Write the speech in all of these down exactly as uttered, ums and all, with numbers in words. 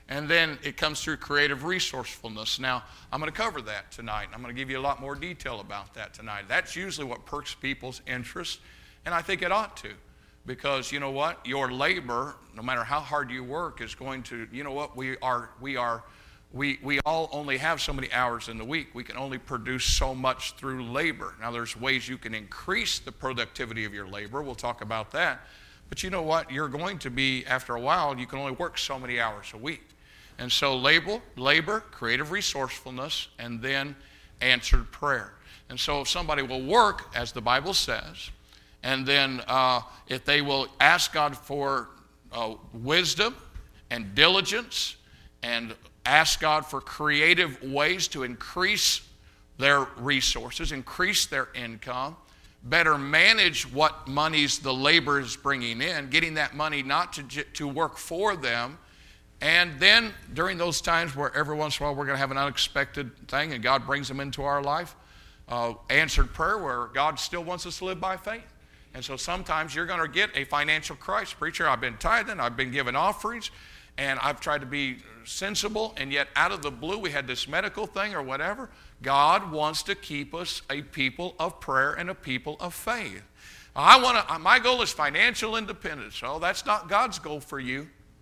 And then it comes through creative resourcefulness. Now, I'm going to cover that tonight. I'm going to give you a lot more detail about that tonight. That's usually what perks people's interest, and I think it ought to. Because you know what? Your labor, no matter how hard you work, is going to, you know what? We are, we are, we, we all only have so many hours in the week. We can only produce so much through labor. Now, there's ways you can increase the productivity of your labor. We'll talk about that. But you know what? You're going to be, after a while, you can only work so many hours a week. And so labor, labor, creative resourcefulness, and then answered prayer. And so if somebody will work, as the Bible says, and then uh, if they will ask God for uh, wisdom and diligence and ask God for creative ways to increase their resources, increase their income, better manage what monies the labor is bringing in, getting that money not to, to work for them. And then during those times where every once in a while we're going to have an unexpected thing and God brings them into our life, uh, answered prayer where God still wants us to live by faith. And so sometimes you're going to get a financial crisis. Preacher, I've been tithing, I've been giving offerings, and I've tried to be sensible, and yet out of the blue we had this medical thing or whatever. God wants to keep us a people of prayer and a people of faith. I want to. My goal is financial independence. Oh, that's not God's goal for you.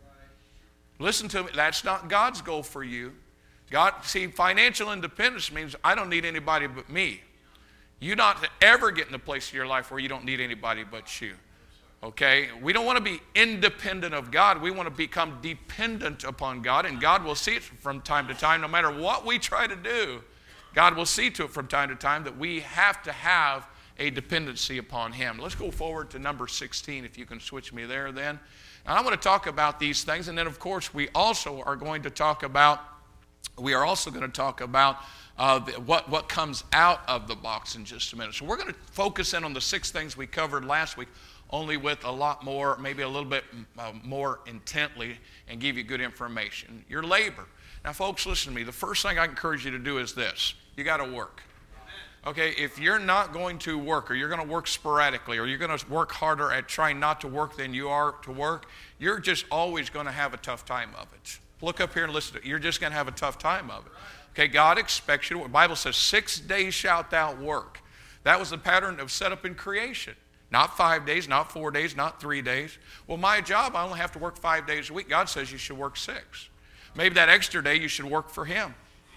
Listen to me, that's not God's goal for you. God, see, financial independence means I don't need anybody but me. You not ever get in a place in your life where you don't need anybody but you. Okay? We don't want to be independent of God. We want to become dependent upon God, and God will see it from time to time. No matter what we try to do, God will see to it from time to time that we have to have a dependency upon Him. Let's go forward to number sixteen, if you can switch me there then. And I want to talk about these things, and then of course we also are going to talk about, we are also going to talk about uh, the, what, what comes out of the box in just a minute. So we're going to focus in on the six things we covered last week, only with a lot more, maybe a little bit uh, more intently, and give you good information. Your labor. Now folks, listen to me. The first thing I encourage you to do is this. You got to work. Okay, if you're not going to work, or you're going to work sporadically, or you're going to work harder at trying not to work than you are to work, you're just always going to have a tough time of it. Look up here and listen to it. You're just going to have a tough time of it. Okay, God expects you to work. The Bible says, six days shalt thou work. That was the pattern of set up in creation. Not five days, not four days, not three days. Well, my job, I only have to work five days a week. God says you should work six. Maybe that extra day you should work for Him.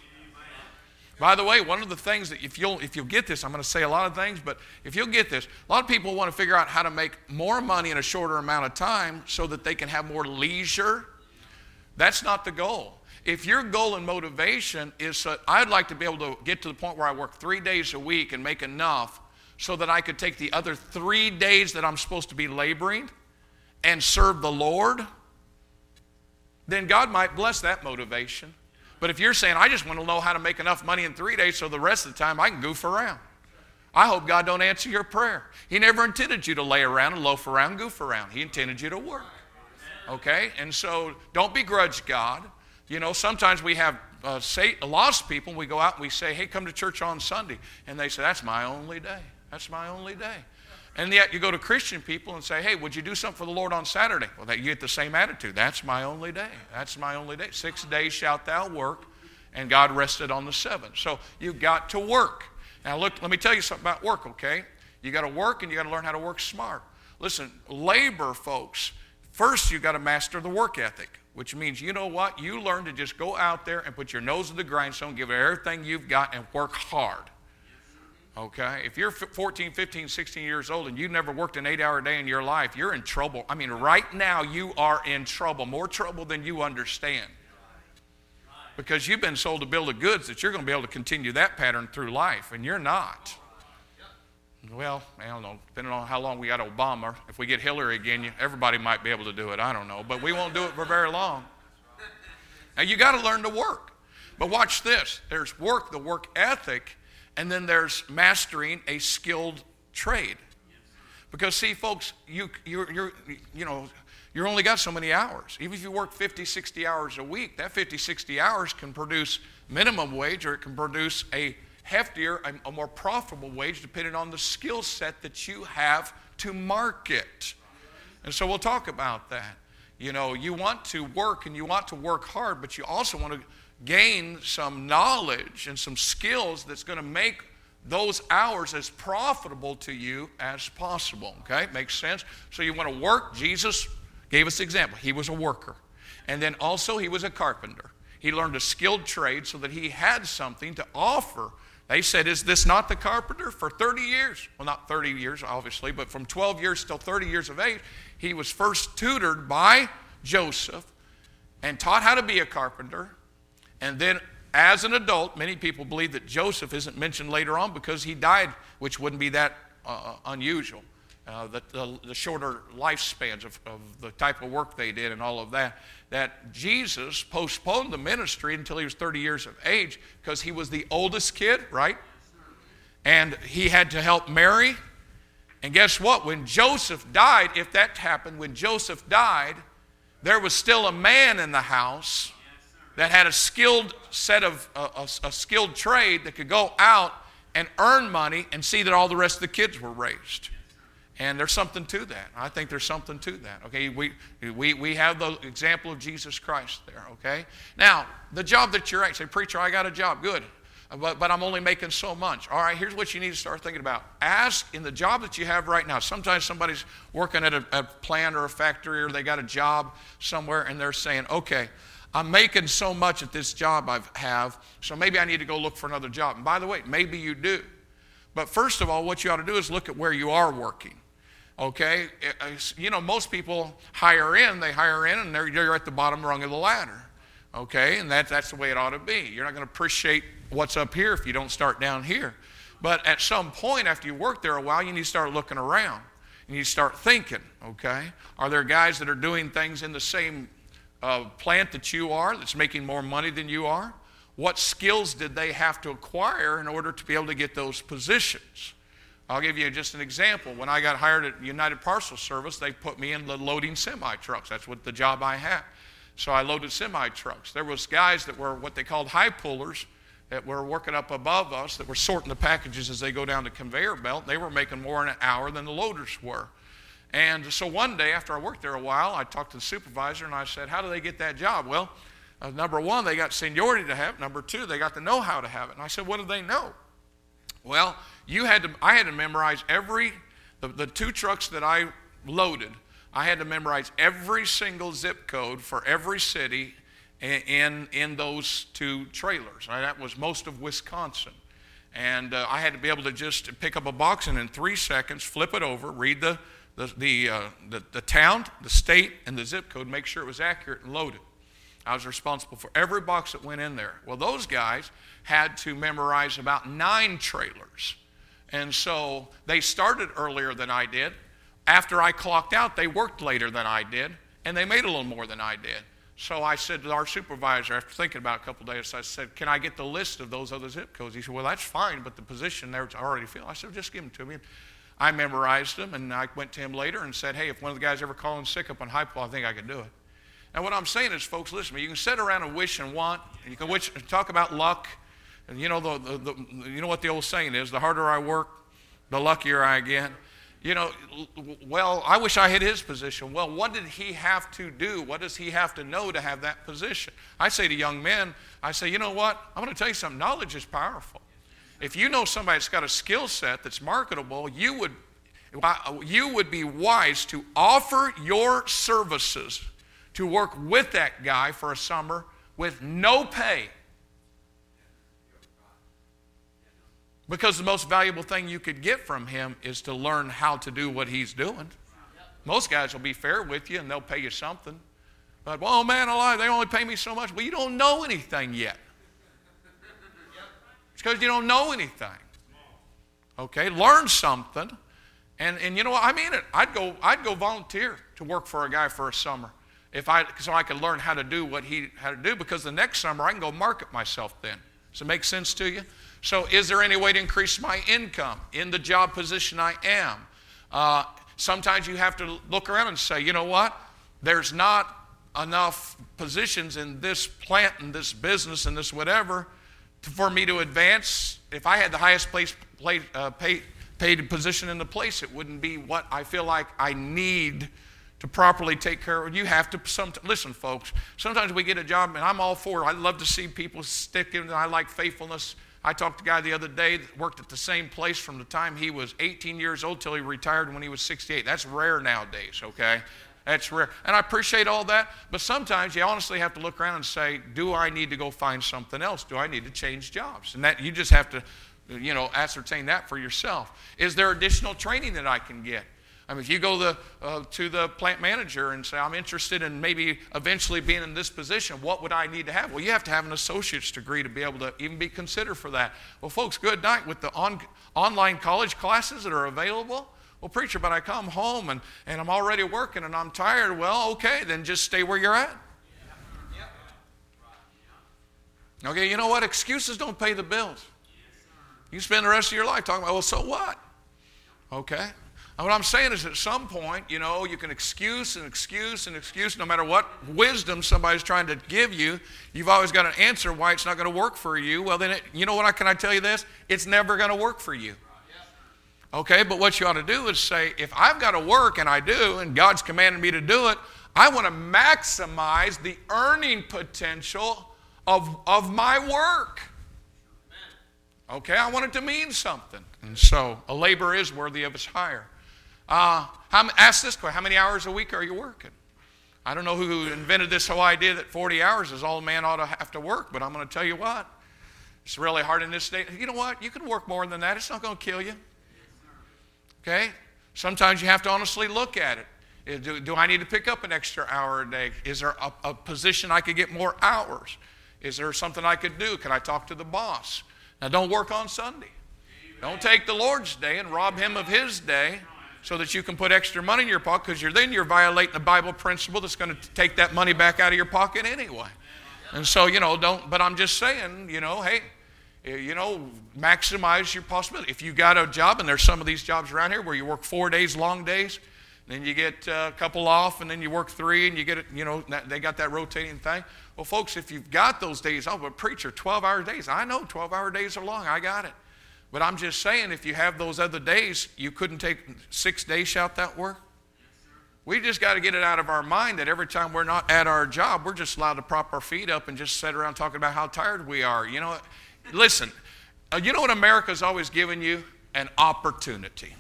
By the way, one of the things that if you'll if you'll get this, I'm going to say a lot of things, but if you'll get this, a lot of people want to figure out how to make more money in a shorter amount of time so that they can have more leisure. That's not the goal. If your goal and motivation is, uh, I'd like to be able to get to the point where I work three days a week and make enough so that I could take the other three days that I'm supposed to be laboring and serve the Lord, then God might bless that motivation. But if you're saying, I just want to know how to make enough money in three days so the rest of the time I can goof around, I hope God don't answer your prayer. He never intended you to lay around and loaf around and goof around. He intended you to work. Okay? And so don't begrudge God. You know, sometimes we have uh, say, lost people, and we go out and we say, hey, come to church on Sunday. And they say, that's my only day. That's my only day. And yet you go to Christian people and say, hey, would you do something for the Lord on Saturday? Well, you get the same attitude. That's my only day. That's my only day. Six days shalt thou work, and God rested on the seventh. So you've got to work. Now look, let me tell you something about work, okay? You got to work, and you got to learn how to work smart. Listen, labor, folks, first you got to master the work ethic, which means, you know what? You learn to just go out there and put your nose to the grindstone, give it everything you've got, and work hard. Okay, if you're fourteen, fifteen, sixteen years old and you've never worked an eight-hour day in your life, you're in trouble. I mean, right now you are in trouble, more trouble than you understand. Because you've been sold a bill of goods that you're going to be able to continue that pattern through life, and you're not. Well, I don't know, depending on how long we got Obama. If we get Hillary again, everybody might be able to do it. I don't know, but we won't do it for very long. Now, you got to learn to work. But watch this. There's work, the work ethic, and then there's mastering a skilled trade. Because see, folks, you you're, you're you know you're only got so many hours. Even if you work fifty, sixty hours a week, that fifty, sixty hours can produce minimum wage, or it can produce a heftier, a, a more profitable wage, depending on the skill set that you have to market. And so we'll talk about that. You know, you want to work and you want to work hard, but you also want to gain some knowledge and some skills that's going to make those hours as profitable to you as possible. Okay, makes sense? So you want to work. Jesus gave us an example. He was a worker. And then also he was a carpenter. He learned a skilled trade so that he had something to offer. They said, is this not the carpenter? For thirty years, well, not thirty years, obviously, but from twelve years till thirty years of age, he was first tutored by Joseph and taught how to be a carpenter. And then as an adult, many people believe that Joseph isn't mentioned later on because he died, which wouldn't be that uh, unusual. Uh, the, the, the shorter lifespans of, of the type of work they did and all of that, that Jesus postponed the ministry until he was thirty years of age because he was the oldest kid, right? And he had to help Mary. And guess what? When Joseph died, if that happened, when Joseph died, there was still a man in the house that had a skilled set of, uh, a, a skilled trade that could go out and earn money and see that all the rest of the kids were raised. And there's something to that. I think there's something to that. Okay, we we we have the example of Jesus Christ there. Okay, now the job that you're at, say, preacher, I got a job, good, but but I'm only making so much. All right, here's what you need to start thinking about. Ask in the job that you have right now. Sometimes somebody's working at a, a plant or a factory, or they got a job somewhere, and they're saying, okay, I'm making so much at this job I have, so maybe I need to go look for another job. And by the way, maybe you do. But first of all, what you ought to do is look at where you are working. Okay, you know, most people hire in, they hire in, and they're, they're at the bottom rung of the ladder. Okay, and that, that's the way it ought to be. You're not going to appreciate what's up here if you don't start down here. But at some point, after you work there a while, you need to start looking around. You need to start thinking, okay, are there guys that are doing things in the same uh, plant that you are that's making more money than you are? What skills did they have to acquire in order to be able to get those positions? I'll give you just an example. When I got hired at United Parcel Service, they put me in the loading semi-trucks. That's what the job I had. So I loaded semi-trucks. There was guys that were what they called high pullers that were working up above us that were sorting the packages as they go down the conveyor belt. They were making more in an hour than the loaders were. And so one day after I worked there a while, I talked to the supervisor and I said, how do they get that job? Well, uh, number one, they got seniority to have it. Number two, they got the know-how to have it. And I said, what do they know? Well, you had to. I had to memorize every, the, the two trucks that I loaded, I had to memorize every single zip code for every city in, in those two trailers. Right? That was most of Wisconsin. And uh, I had to be able to just pick up a box and in three seconds flip it over, read the, the, the, uh, the, the town, the state, and the zip code, make sure it was accurate and loaded. I was responsible for every box that went in there. Well, those guys had to memorize about nine trailers. And so they started earlier than I did. After I clocked out, they worked later than I did, and they made a little more than I did. So I said to our supervisor, after thinking about it a couple of days, I said, can I get the list of those other zip codes? He said, well, that's fine, but the position there is already filled. I said, just give them to me. I memorized them, and I went to him later and said, hey, if one of the guys ever calling sick up on high pull, I think I could do it. And what I'm saying is, folks, listen to me. You can sit around and wish and want. You can wish, talk about luck. And you know, the, the, the, you know what the old saying is, the harder I work, the luckier I get. You know, well, I wish I had his position. Well, what did he have to do? What does he have to know to have that position? I say to young men, I say, you know what? I'm going to tell you something. Knowledge is powerful. If you know somebody that's got a skill set that's marketable, you would, you would be wise to offer your services to work with that guy for a summer with no pay. Because the most valuable thing you could get from him is to learn how to do what he's doing. Most guys will be fair with you and they'll pay you something. But, well, man alive, they only pay me so much. Well, you don't know anything yet. It's because you don't know anything. Okay, learn something. And, and you know what, I mean it. I'd go, I'd go volunteer to work for a guy for a summer. If I, so I could learn how to do what he had to do, because the next summer I can go market myself then. Does it make sense to you? So is there any way to increase my income in the job position I am? Uh, sometimes you have to look around and say, you know what? There's not enough positions in this plant and this business and this whatever to, for me to advance. If I had the highest place, uh, pay, paid position in the place, it wouldn't be what I feel like I need to properly take care of it, you have to, some, listen folks, sometimes we get a job, and I'm all for it. I love to see people stick in, I like faithfulness. I talked to a guy the other day that worked at the same place from the time he was eighteen years old till he retired when he was sixty-eight. That's rare nowadays, okay? That's rare. And I appreciate all that, but sometimes you honestly have to look around and say, do I need to go find something else? Do I need to change jobs? And that you just have to, you know, ascertain that for yourself. Is there additional training that I can get? I mean, if you go the, uh, to the plant manager and say, I'm interested in maybe eventually being in this position, what would I need to have? Well, you have to have an associate's degree to be able to even be considered for that. Well, folks, good night. With the on, online college classes that are available, well, preacher, but I come home and, and I'm already working and I'm tired. Well, okay, then just stay where you're at. Okay, you know what? Excuses don't pay the bills. You spend the rest of your life talking about, well, so what? Okay. And what I'm saying is at some point, you know, you can excuse and excuse and excuse. No matter what wisdom somebody's trying to give you, you've always got an answer why it's not going to work for you. Well, then, it, you know what? Can I tell you this? It's never going to work for you. Okay, but what you ought to do is say, if I've got to work, and I do, and God's commanded me to do it, I want to maximize the earning potential of, of my work. Okay, I want it to mean something. And so a laborer is worthy of his hire. Uh, how, ask this question, how many hours a week are you working? I don't know who invented this whole idea that forty hours is all a man ought to have to work, but I'm going to tell you what, it's really hard in this day. You know what? You can work more than that. It's not going to kill you. Okay? Sometimes you have to honestly look at it. Do, do I need to pick up an extra hour a day? Is there a, a position I could get more hours? Is there something I could do? Can I talk to the boss? Now, don't work on Sunday. Don't take the Lord's day and rob him of his day so that you can put extra money in your pocket, because you're, then you're violating the Bible principle that's going to take that money back out of your pocket anyway. And so, you know, don't, but I'm just saying, you know, hey, you know, maximize your possibility. If you got a job, and there's some of these jobs around here where you work four days, long days, then you get a couple off, and then you work three, and you get it, you know, they got that rotating thing. Well, folks, if you've got those days off, but preacher, twelve-hour days, I know twelve-hour days are long, I got it. But I'm just saying, if you have those other days, you couldn't take six days, shout that work? We just got to get it out of our mind that every time we're not at our job, we're just allowed to prop our feet up and just sit around talking about how tired we are. You know, listen, uh, you know what America's always given you? An opportunity.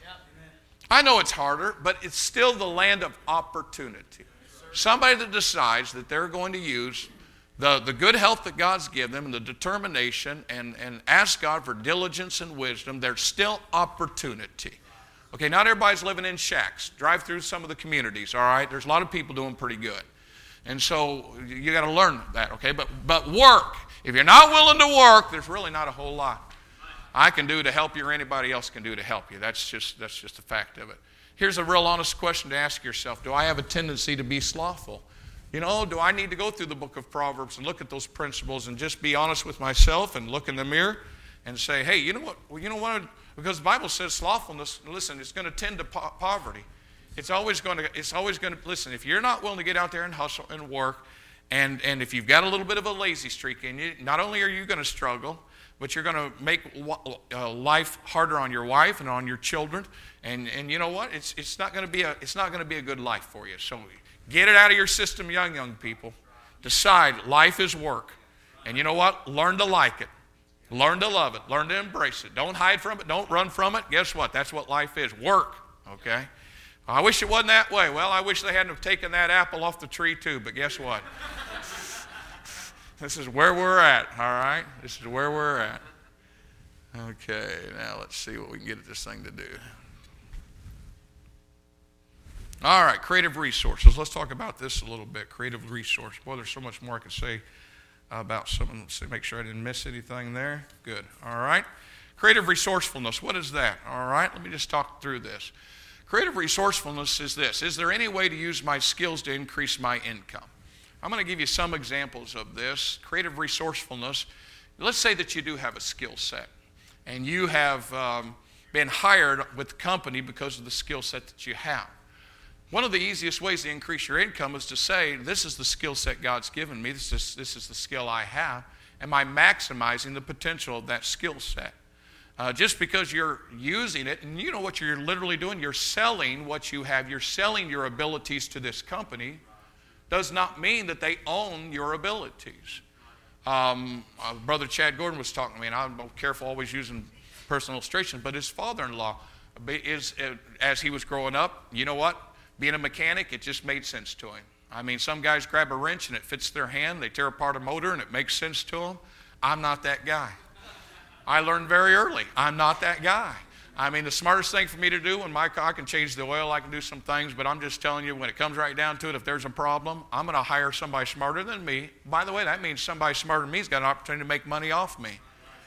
I know it's harder, but it's still the land of opportunity. Somebody that decides that they're going to use the, the good health that God's given them and the determination and, and ask God for diligence and wisdom, there's still opportunity. Okay, not everybody's living in shacks. Drive through some of the communities, all right? There's a lot of people doing pretty good. And so you got to learn that, okay? But, but work. If you're not willing to work, there's really not a whole lot I can do to help you or anybody else can do to help you. That's just, that's just a fact of it. Here's a real honest question to ask yourself. Do I have a tendency to be slothful? You know, do I need to go through the book of Proverbs and look at those principles and just be honest with myself and look in the mirror and say, hey, you know what? Well, you know what? Because the Bible says slothfulness, listen, it's going to tend to po- poverty. It's always going to, it's always going to, listen, if you're not willing to get out there and hustle and work, and, and if you've got a little bit of a lazy streak in you, not only are you going to struggle, but you're going to make uh, life harder on your wife and on your children. And, and you know what? It's, it's not going to be a, it's not going to be a good life for you. So get it out of your system, young, young people. Decide life is work. And you know what? Learn to like it. Learn to love it. Learn to embrace it. Don't hide from it. Don't run from it. Guess what? That's what life is. Work. Okay? I wish it wasn't that way. Well, I wish they hadn't have taken that apple off the tree too, but guess what? This is where we're at, all right? This is where we're at. Okay, now let's see what we can get at this thing to do. All right, creative resources. Let's talk about this a little bit. Creative resource. Boy, there's so much more I could say about something. Let's see, make sure I didn't miss anything there. Good. All right. Creative resourcefulness. What is that? All right, let me just talk through this. Creative resourcefulness is this. Is there any way to use my skills to increase my income? I'm going to give you some examples of this. Creative resourcefulness. Let's say that you do have a skill set and you have um, been hired with the company because of the skill set that you have. One of the easiest ways to increase your income is to say, this is the skill set God's given me. This is, this is the skill I have. Am I maximizing the potential of that skill set? Uh, just because you're using it, and you know what you're literally doing, you're selling what you have, you're selling your abilities to this company, does not mean that they own your abilities. Um, uh, Brother Chad Gordon was talking to me, and I'm careful always using personal illustrations, but his father-in-law, is, uh, as he was growing up, you know what? Being a mechanic, it just made sense to him. I mean, some guys grab a wrench and it fits their hand, they tear apart a motor and it makes sense to them. I'm not that guy. I learned very early, I'm not that guy. I mean, the smartest thing for me to do when my car, I can change the oil, I can do some things, but I'm just telling you, when it comes right down to it, if there's a problem, I'm going to hire somebody smarter than me. By the way, that means somebody smarter than me has got an opportunity to make money off me.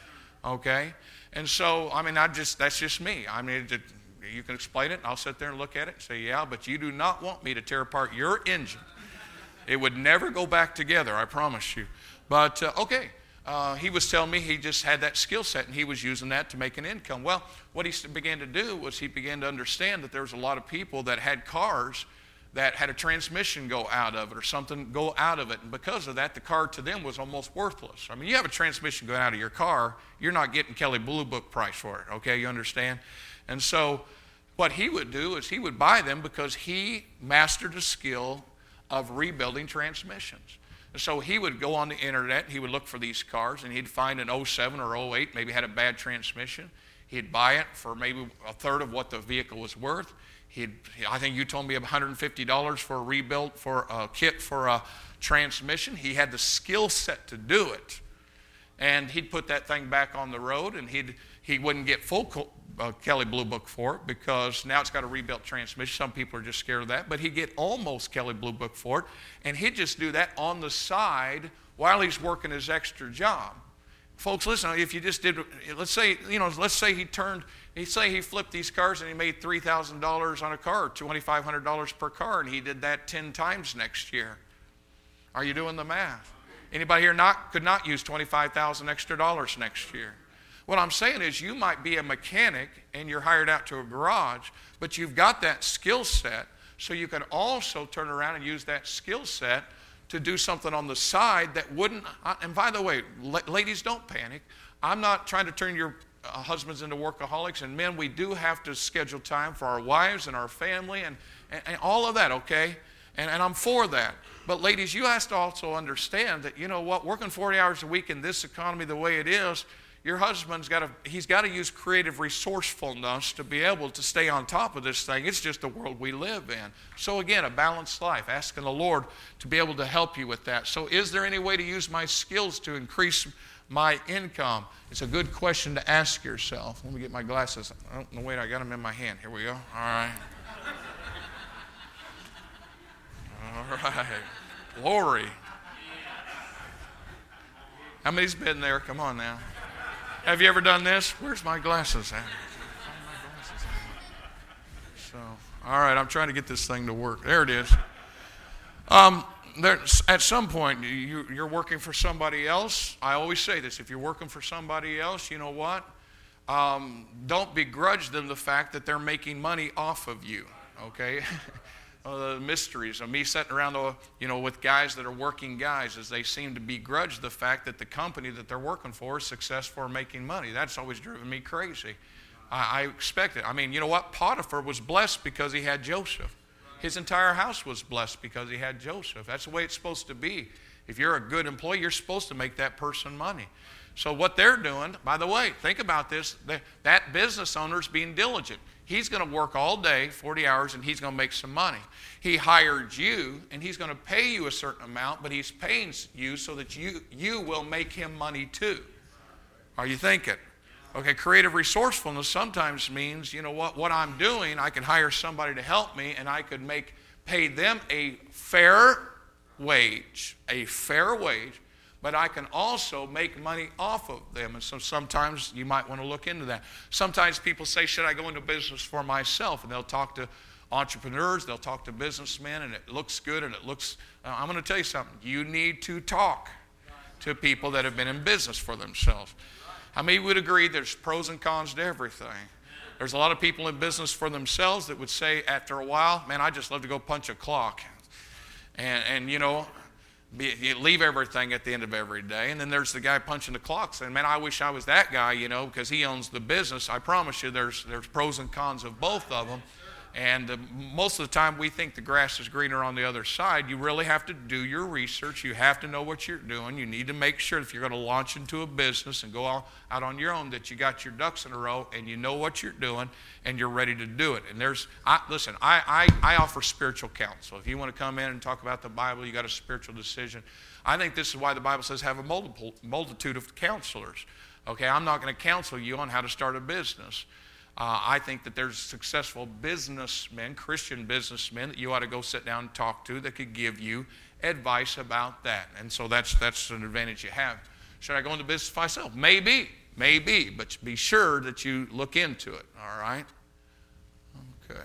Okay? And so, I mean, I just, that's just me. I mean, it, you can explain it, and I'll sit there and look at it and say, yeah, but you do not want me to tear apart your engine. It would never go back together, I promise you. But, uh, okay. Uh, he was telling me he just had that skill set and he was using that to make an income. Well, what he began to do was he began to understand that there was a lot of people that had cars that had a transmission go out of it or something go out of it. And because of that, the car to them was almost worthless. I mean, you have a transmission going out of your car, you're not getting Kelley Blue Book price for it, okay? You understand? And so what he would do is he would buy them because he mastered the skill of rebuilding transmissions. So he would go on the internet, he would look for these cars, and he'd find an oh seven or oh eight, maybe had a bad transmission. He'd buy it for maybe a third of what the vehicle was worth. He'd, I think you told me one hundred fifty dollars for a rebuild, for a kit for a transmission. He had the skill set to do it. And he'd put that thing back on the road, and he'd, he wouldn't get full uh, Kelley Blue Book for it because now it's got a rebuilt transmission. Some people are just scared of that. But he'd get almost Kelley Blue Book for it, and he'd just do that on the side while he's working his extra job. Folks, listen, if you just did, let's say, you know, let's say he turned, let's say he flipped these cars and he made three thousand dollars on a car, two thousand five hundred dollars per car, and he did that ten times next year. Are you doing the math? Anybody here not could not use twenty-five thousand dollars extra dollars next year? What I'm saying is you might be a mechanic and you're hired out to a garage, but you've got that skill set, so you can also turn around and use that skill set to do something on the side that wouldn't, and by the way, ladies, don't panic. I'm not trying to turn your uh, husbands into workaholics, and men, we do have to schedule time for our wives and our family and, and, and all of that, okay? And, and I'm for that. But ladies, you have to also understand that, you know what, working forty hours a week in this economy the way it is, your husband's got to, he's got to use creative resourcefulness to be able to stay on top of this thing. It's just the world we live in. So again, a balanced life, asking the Lord to be able to help you with that. So is there any way to use my skills to increase my income? It's a good question to ask yourself. Let me get my glasses. Oh, no, wait, I got them in my hand. Here we go. All right. All right. Glory. How many's been there? Come on now. Have you ever done this? Where's my glasses at? So, all right, I'm trying to get this thing to work. There it is. Um, there, at some point, you, you're working for somebody else. I always say this. If you're working for somebody else, you know what? Um, don't begrudge them the fact that they're making money off of you, okay? Uh, the mysteries of me sitting around, the, you know, with guys that are working guys, is they seem to begrudge the fact that the company that they're working for is successful or making money. That's always driven me crazy. I, I expect it. I mean, you know what? Potiphar was blessed because he had Joseph. His entire house was blessed because he had Joseph. That's the way it's supposed to be. If you're a good employee, you're supposed to make that person money. So what they're doing, by the way, think about this, that business owner's being diligent. He's going to work all day, forty hours, and he's going to make some money. He hired you, and he's going to pay you a certain amount, but he's paying you so that you, you will make him money too. Are you thinking? Okay, creative resourcefulness sometimes means, you know what, what I'm doing, I can hire somebody to help me, and I could make pay them a fair wage, a fair wage, but I can also make money off of them. And so sometimes you might want to look into that. Sometimes people say, should I go into business for myself? And they'll talk to entrepreneurs, they'll talk to businessmen, and it looks good, and it looks, uh, I'm going to tell you something. You need to talk to people that have been in business for themselves. How many would agree there's pros and cons to everything? There's a lot of people in business for themselves that would say after a while, man, I just love to go punch a clock. And, and you know, be, you leave everything at the end of every day. And then there's the guy punching the clock saying, man, I wish I was that guy, you know, because he owns the business. I promise you there's, there's pros and cons of both of them. And uh, most of the time we think the grass is greener on the other side. You really have to do your research. You have to know what you're doing. You need to make sure if you're going to launch into a business and go all, out on your own that you got your ducks in a row and you know what you're doing and you're ready to do it. And there's, I, listen, I, I, I offer spiritual counsel. If you want to come in and talk about the Bible, you got a spiritual decision. I think this is why the Bible says have a multiple, multitude of counselors. Okay, I'm not going to counsel you on how to start a business. Uh, I think that there's successful businessmen, Christian businessmen, that you ought to go sit down and talk to that could give you advice about that. And so that's that's an advantage you have. Should I go into business myself? Maybe, maybe, but be sure that you look into it, all right? Okay.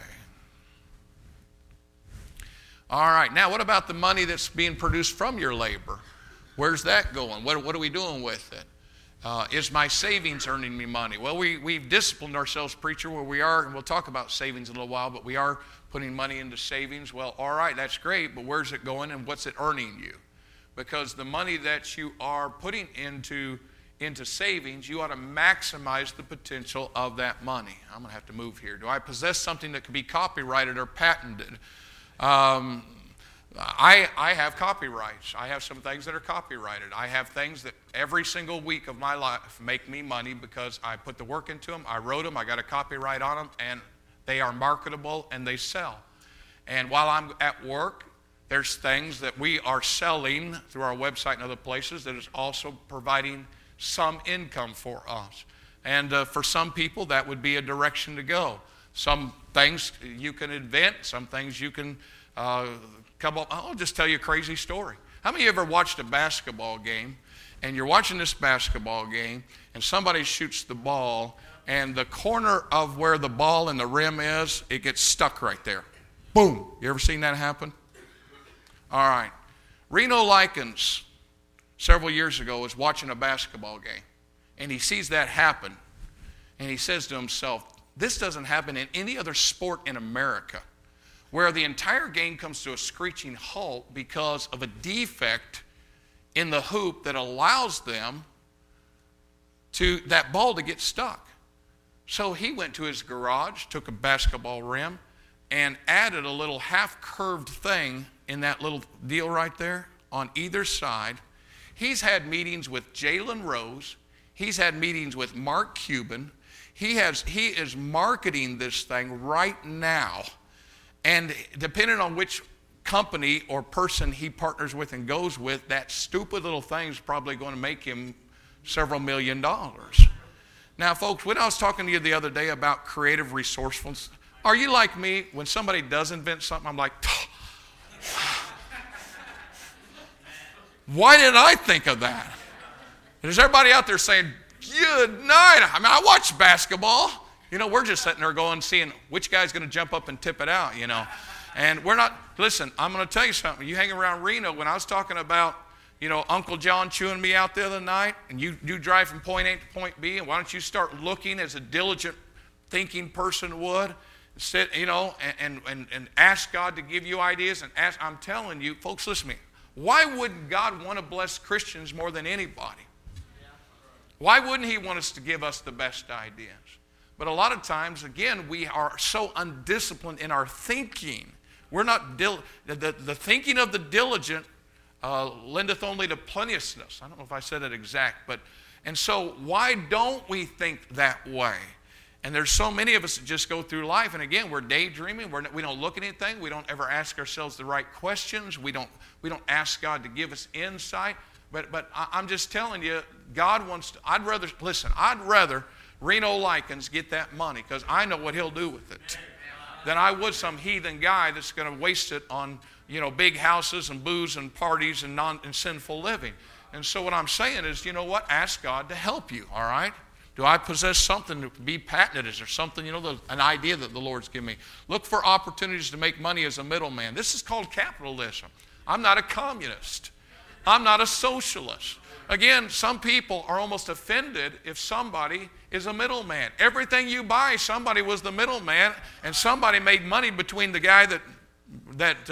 All right, now what about the money that's being produced from your labor? Where's that going? What, what are we doing with it? Uh, is my savings earning me money? Well, we, we've disciplined ourselves, preacher, where we are, and we'll talk about savings in a little while, but we are putting money into savings. Well, all right, that's great, but where's it going and what's it earning you? Because the money that you are putting into, into savings, you ought to maximize the potential of that money. I'm going to have to move here. Do I possess something that can be copyrighted or patented? Um, I, I have copyrights. I have some things that are copyrighted. I have things that every single week of my life make me money because I put the work into them, I wrote them, I got a copyright on them, and they are marketable and they sell. And while I'm at work, there's things that we are selling through our website and other places that is also providing some income for us. And uh, for some people, that would be a direction to go. Some things you can invent, some things you can uh, come up. I'll just tell you a crazy story. How many of you ever watched a basketball game and you're watching this basketball game and somebody shoots the ball and the corner of where the ball and the rim is, it gets stuck right there. Boom. You ever seen that happen? All right. Reno Likens several years ago was watching a basketball game and he sees that happen and he says to himself, this doesn't happen in any other sport in America, where the entire game comes to a screeching halt because of a defect in the hoop that allows them to that ball to get stuck. So he went to his garage, took a basketball rim, and added a little half-curved thing in that little deal right there on either side. He's had meetings with Jalen Rose. He's had meetings with Mark Cuban. He has he is marketing this thing right now. And depending on which company or person he partners with and goes with, that stupid little thing is probably going to make him several million dollars. Now, folks, when I was talking to you the other day about creative resourcefulness, are you like me? When somebody does invent something, I'm like, why didn't I think of that? And there's everybody out there saying, good night. I mean, I watch basketball. You know, we're just sitting there going, seeing which guy's going to jump up and tip it out, you know. And we're not, listen, I'm going to tell you something. You hang around Reno, when I was talking about, you know, Uncle John chewing me out the other night, and you, you drive from point A to point B, and why don't you start looking as a diligent thinking person would, sit, you know, and, and, and ask God to give you ideas, and ask, I'm telling you, folks, listen to me. Why wouldn't God want to bless Christians more than anybody? Why wouldn't he want us to give us the best ideas? But a lot of times, again, we are so undisciplined in our thinking. We're not, dil- the, the thinking of the diligent uh, lendeth only to plenteousness. I don't know if I said it exact, but, and so why don't we think that way? And there's so many of us that just go through life, and again, we're daydreaming. We're, we don't look at anything. We don't ever ask ourselves the right questions. We don't, we don't ask God to give us insight. But, but I, I'm just telling you, God wants to, I'd rather, listen, I'd rather Reno Likens get that money, because I know what he'll do with it, than I would some heathen guy that's going to waste it on, you know, big houses and booze and parties and, non, and sinful living. And so what I'm saying is, you know what? Ask God to help you, all right? Do I possess something to be patented? Is there something, you know, the, an idea that the Lord's given me? Look for opportunities to make money as a middleman. This is called capitalism. I'm not a communist. I'm not a socialist. Again, some people are almost offended if somebody is a middleman. Everything you buy, somebody was the middleman, and somebody made money between the guy that that uh,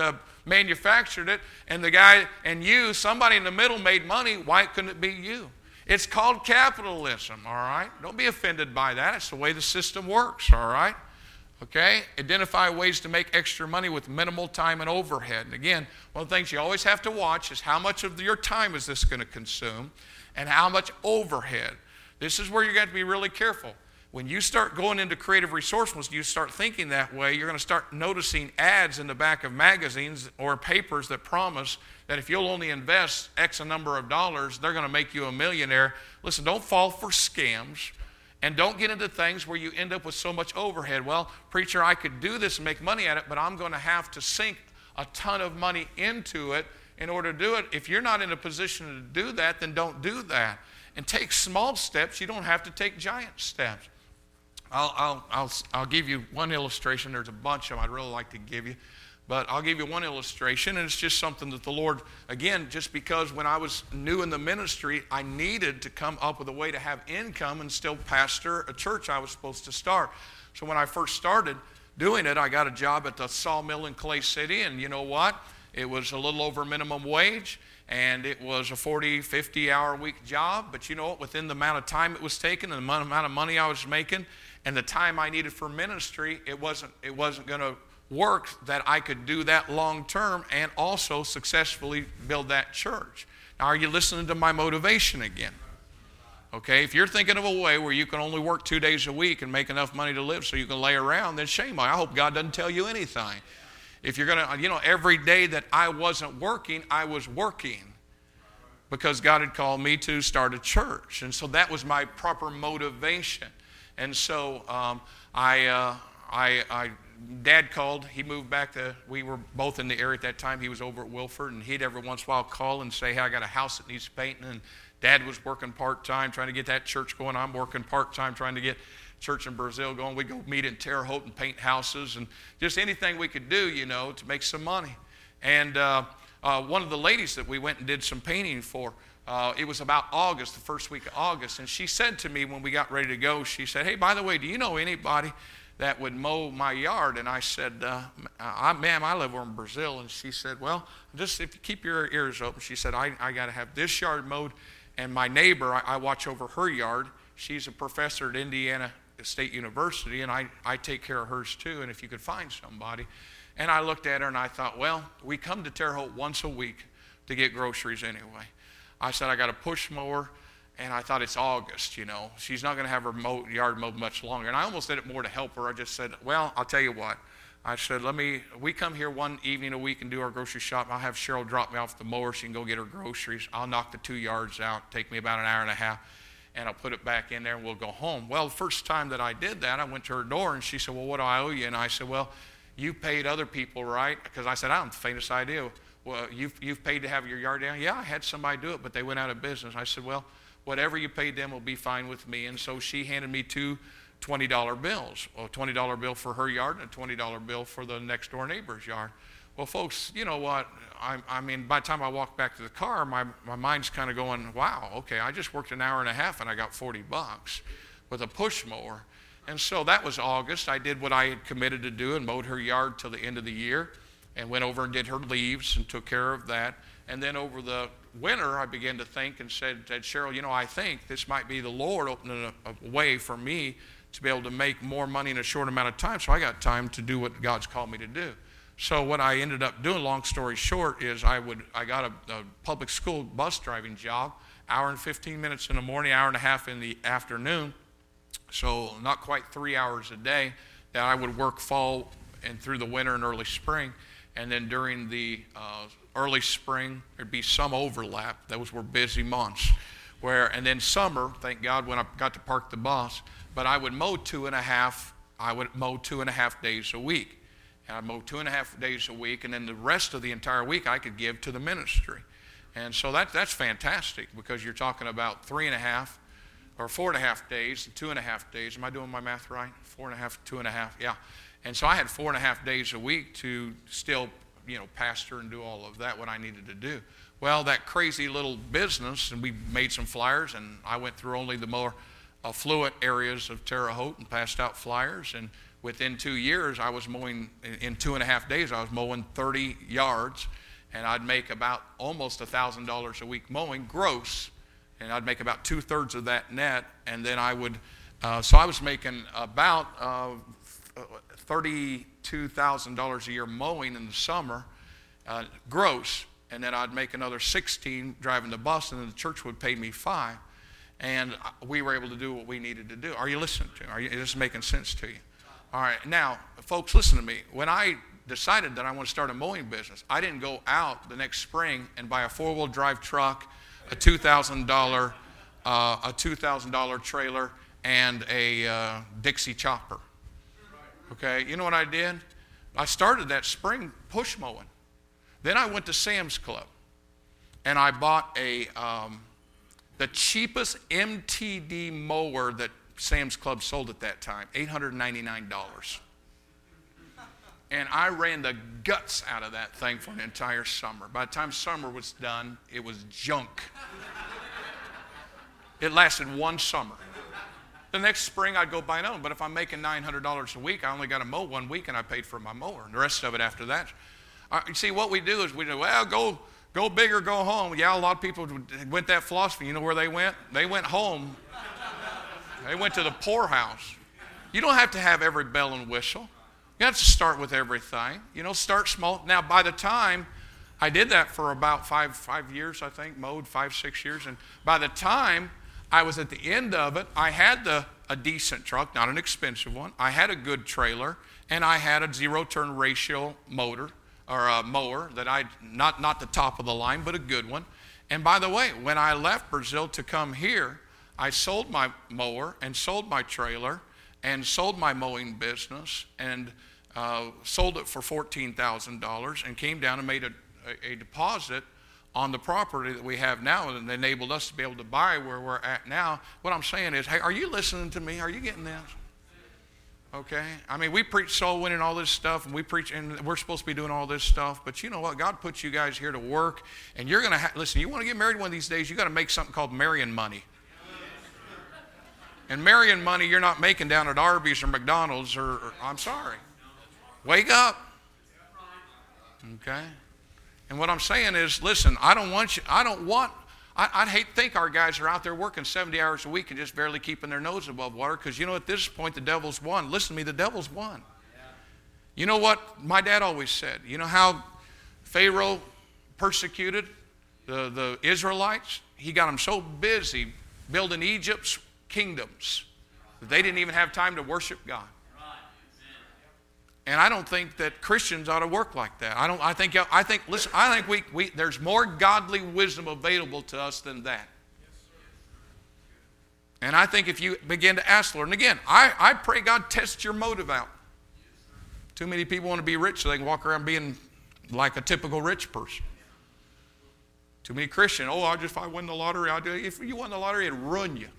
manufactured it, and the guy and you, somebody in the middle made money. Why couldn't it be you? It's called capitalism, all right? Don't be offended by that. It's the way the system works, all right? Okay? Identify ways to make extra money with minimal time and overhead. And again, one of the things you always have to watch is how much of your time is this going to consume and how much overhead. This is where you're going to be really careful. When you start going into creative resourcefulness, you start thinking that way, you're going to start noticing ads in the back of magazines or papers that promise that if you'll only invest X a number of dollars, they're going to make you a millionaire. Listen, don't fall for scams, and don't get into things where you end up with so much overhead. Well, preacher, I could do this and make money at it, but I'm going to have to sink a ton of money into it in order to do it. If you're not in a position to do that, then don't do that. And take small steps. You don't have to take giant steps. I'll, I'll, I'll, I'll give you one illustration. There's a bunch of them I'd really like to give you. But I'll give you one illustration, and it's just something that the Lord, again, just because when I was new in the ministry, I needed to come up with a way to have income and still pastor a church I was supposed to start. So when I first started doing it, I got a job at the sawmill in Clay City, and you know what? It was a little over minimum wage, and it was a forty, fifty hour a week job. But you know what? Within the amount of time it was taking and the amount of money I was making and the time I needed for ministry, it wasn't, it wasn't going to work that I could do that long term and also successfully build that church. Now, are you listening to my motivation again? Okay, if you're thinking of a way where you can only work two days a week and make enough money to live so you can lay around, then shame on you. I hope God doesn't tell you anything. If you're going to, you know, every day that I wasn't working, I was working because God had called me to start a church. And so that was my proper motivation. And so um, I, uh, I, I, Dad called. He moved back to, we were both in the area at that time. He was over at Wilford, and he'd every once in a while call and say, hey, I got a house that needs painting. And Dad was working part-time trying to get that church going. I'm working part-time trying to get church in Brazil going. We'd go meet in Terre Haute and paint houses and just anything we could do, you know, to make some money. And uh, uh, one of the ladies that we went and did some painting for, Uh, it was about August, the first week of August, and she said to me when we got ready to go, she said, hey, by the way, do you know anybody that would mow my yard? And I said, uh, I, ma'am, I live over in Brazil. And she said, well, just if you keep your ears open, she said, I, I got to have this yard mowed, and my neighbor, I, I watch over her yard. She's a professor at Indiana State University, and I, I take care of hers too, and if you could find somebody. And I looked at her, and I thought, well, we come to Terre Haute once a week to get groceries anyway. I said, I got a push mower, and I thought it's August, you know. She's not going to have her mow, yard mowed much longer. And I almost did it more to help her. I just said, well, I'll tell you what. I said, let me, we come here one evening a week and do our grocery shop. I'll have Cheryl drop me off the mower. She can go get her groceries. I'll knock the two yards out. Take me about an hour and a half, and I'll put it back in there, and we'll go home. Well, the first time that I did that, I went to her door, and she said, well, what do I owe you? And I said, well, you paid other people, right? Because I said, I don't have the faintest idea. Well, you've, you've paid to have your yard down? Yeah, I had somebody do it, but they went out of business. I said, well, whatever you paid them will be fine with me. And so she handed me two twenty dollar bills, a twenty dollar bill for her yard and a twenty dollar bill for the next door neighbor's yard. Well, folks, you know what? I, I mean, by the time I walked back to the car, my, my mind's kind of going, wow, okay, I just worked an hour and a half and I got forty bucks with a push mower. And so that was August. I did what I had committed to do and mowed her yard till the end of the year, and went over and did her leaves and took care of that. And then over the winter, I began to think and said, said Cheryl, you know, I think this might be the Lord opening a, a way for me to be able to make more money in a short amount of time, so I got time to do what God's called me to do. So what I ended up doing, long story short, is I would I got a, a public school bus driving job, hour and fifteen minutes in the morning, hour and a half in the afternoon, so not quite three hours a day that I would work fall and through the winter and early spring. And then during the uh, early spring, there'd be some overlap. Those were busy months. Where, and then summer, thank God, when I got to park the bus, but I would mow two and a half, I would mow two and a half days a week. And I'd mow two and a half days a week, and then the rest of the entire week I could give to the ministry. And so that, that's fantastic, because you're talking about three and a half, or four and a half days, two and a half days. Am I doing my math right? Four and a half, two and a half, yeah. And so I had four and a half days a week to still, you know, pastor and do all of that, what I needed to do. Well, that crazy little business, and we made some flyers, and I went through only the more affluent areas of Terre Haute and passed out flyers, and within two years, I was mowing, in two and a half days, I was mowing thirty yards, and I'd make about almost one thousand dollars a week mowing gross, and I'd make about two-thirds of that net, and then I would, uh, so I was making about uh, thirty-two thousand dollars a year mowing in the summer, uh, gross, and then I'd make another sixteen driving the bus, and then the church would pay me five, and we were able to do what we needed to do. Are you listening to me? Are you, is this making sense to you? All right, now, folks, listen to me. When I decided that I want to start a mowing business, I didn't go out the next spring and buy a four-wheel drive truck, a two thousand dollars uh, a two thousand dollars trailer, and a uh, Dixie chopper. Okay, you know what I did? I started that spring push mowing. Then I went to Sam's Club, and I bought a um, the cheapest M T D mower that Sam's Club sold at that time, eight hundred ninety-nine dollars. And I ran the guts out of that thing for an entire summer. By the time summer was done, it was junk. It lasted one summer. The next spring, I'd go buy another one. But if I'm making nine hundred dollars a week, I only got to mow one week, and I paid for my mower. And the rest of it after that. Uh, you see, what we do is we do, well, go, go big or go home. Yeah, a lot of people went that philosophy. You know where they went? They went home. They went to the poorhouse. You don't have to have every bell and whistle. You have to start with everything. You know, start small. Now, by the time I did that for about five five years, I think, mowed five, six years. And by the time I was at the end of it, I had the, a decent truck, not an expensive one. I had a good trailer, and I had a zero-turn ratio motor, or a mower that I, not, not the top of the line, but a good one. And by the way, when I left Brazil to come here, I sold my mower and sold my trailer and sold my mowing business and uh, sold it for fourteen thousand dollars and came down and made a, a, a deposit on the property that we have now, and it enabled us to be able to buy where we're at now. What I'm saying is, hey, are you listening to me? Are you getting this? Okay? I mean, we preach soul winning, all this stuff, and we preach, and we're supposed to be doing all this stuff, but you know what? God put you guys here to work, and you're going to have, listen, you want to get married one of these days, you got to make something called marrying money. And marrying money you're not making down at Arby's or McDonald's or, or I'm sorry. Wake up. Okay? And what I'm saying is, listen, I don't want you, I don't want, I, I'd hate to think our guys are out there working seventy hours a week and just barely keeping their nose above water, because you know at this point the devil's won. Listen to me, the devil's won. You know what my dad always said? You know how Pharaoh persecuted the, the Israelites? He got them so busy building Egypt's kingdoms that they didn't even have time to worship God. And I don't think that Christians ought to work like that. I don't. I think. I think. Listen. I think we. we there's more godly wisdom available to us than that. And I think if you begin to ask the Lord, and again, I, I pray God test your motive out. Too many people want to be rich so they can walk around being like a typical rich person. Too many Christians. Oh, I just if I win the lottery, I do. If you won the lottery, it'd ruin you.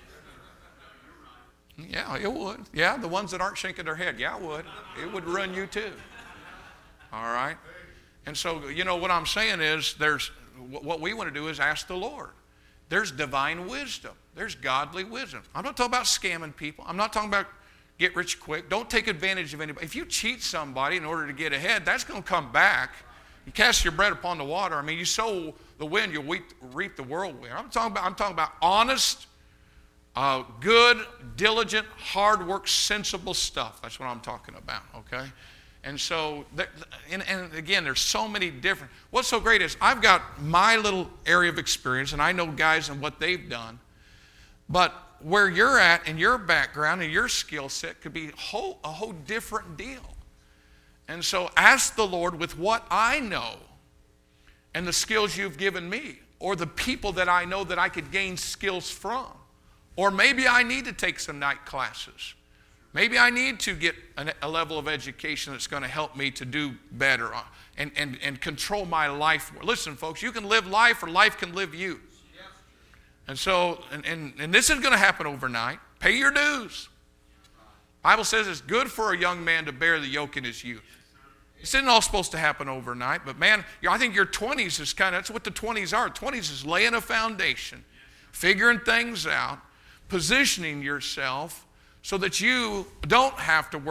Yeah, it would. Yeah, the ones that aren't shaking their head, yeah, it would. It would run you too. All right? And so, you know, what I'm saying is there's, what we want to do is ask the Lord. There's divine wisdom. There's godly wisdom. I'm not talking about scamming people. I'm not talking about get rich quick. Don't take advantage of anybody. If you cheat somebody in order to get ahead, that's going to come back. You cast your bread upon the water. I mean, you sow the wind, you'll reap the whirlwind. I'm talking about, I'm talking about honest, Uh, good, diligent, hard work, sensible stuff. That's what I'm talking about, okay? And so, and, and again, there's so many different. What's so great is I've got my little area of experience, and I know guys and what they've done. But where you're at and your background and your skill set could be a whole, a whole different deal. And so ask the Lord with what I know and the skills you've given me, or the people that I know that I could gain skills from. Or maybe I need to take some night classes. Maybe I need to get a level of education that's going to help me to do better and, and, and control my life more. Listen, folks, you can live life or life can live you. And so, and, and, and this isn't going to happen overnight. Pay your dues. The Bible says it's good for a young man to bear the yoke in his youth. This isn't all supposed to happen overnight, but man, I think your twenties is kind of, that's what the twenties are. twenties is laying a foundation, figuring things out, positioning yourself so that you don't have to work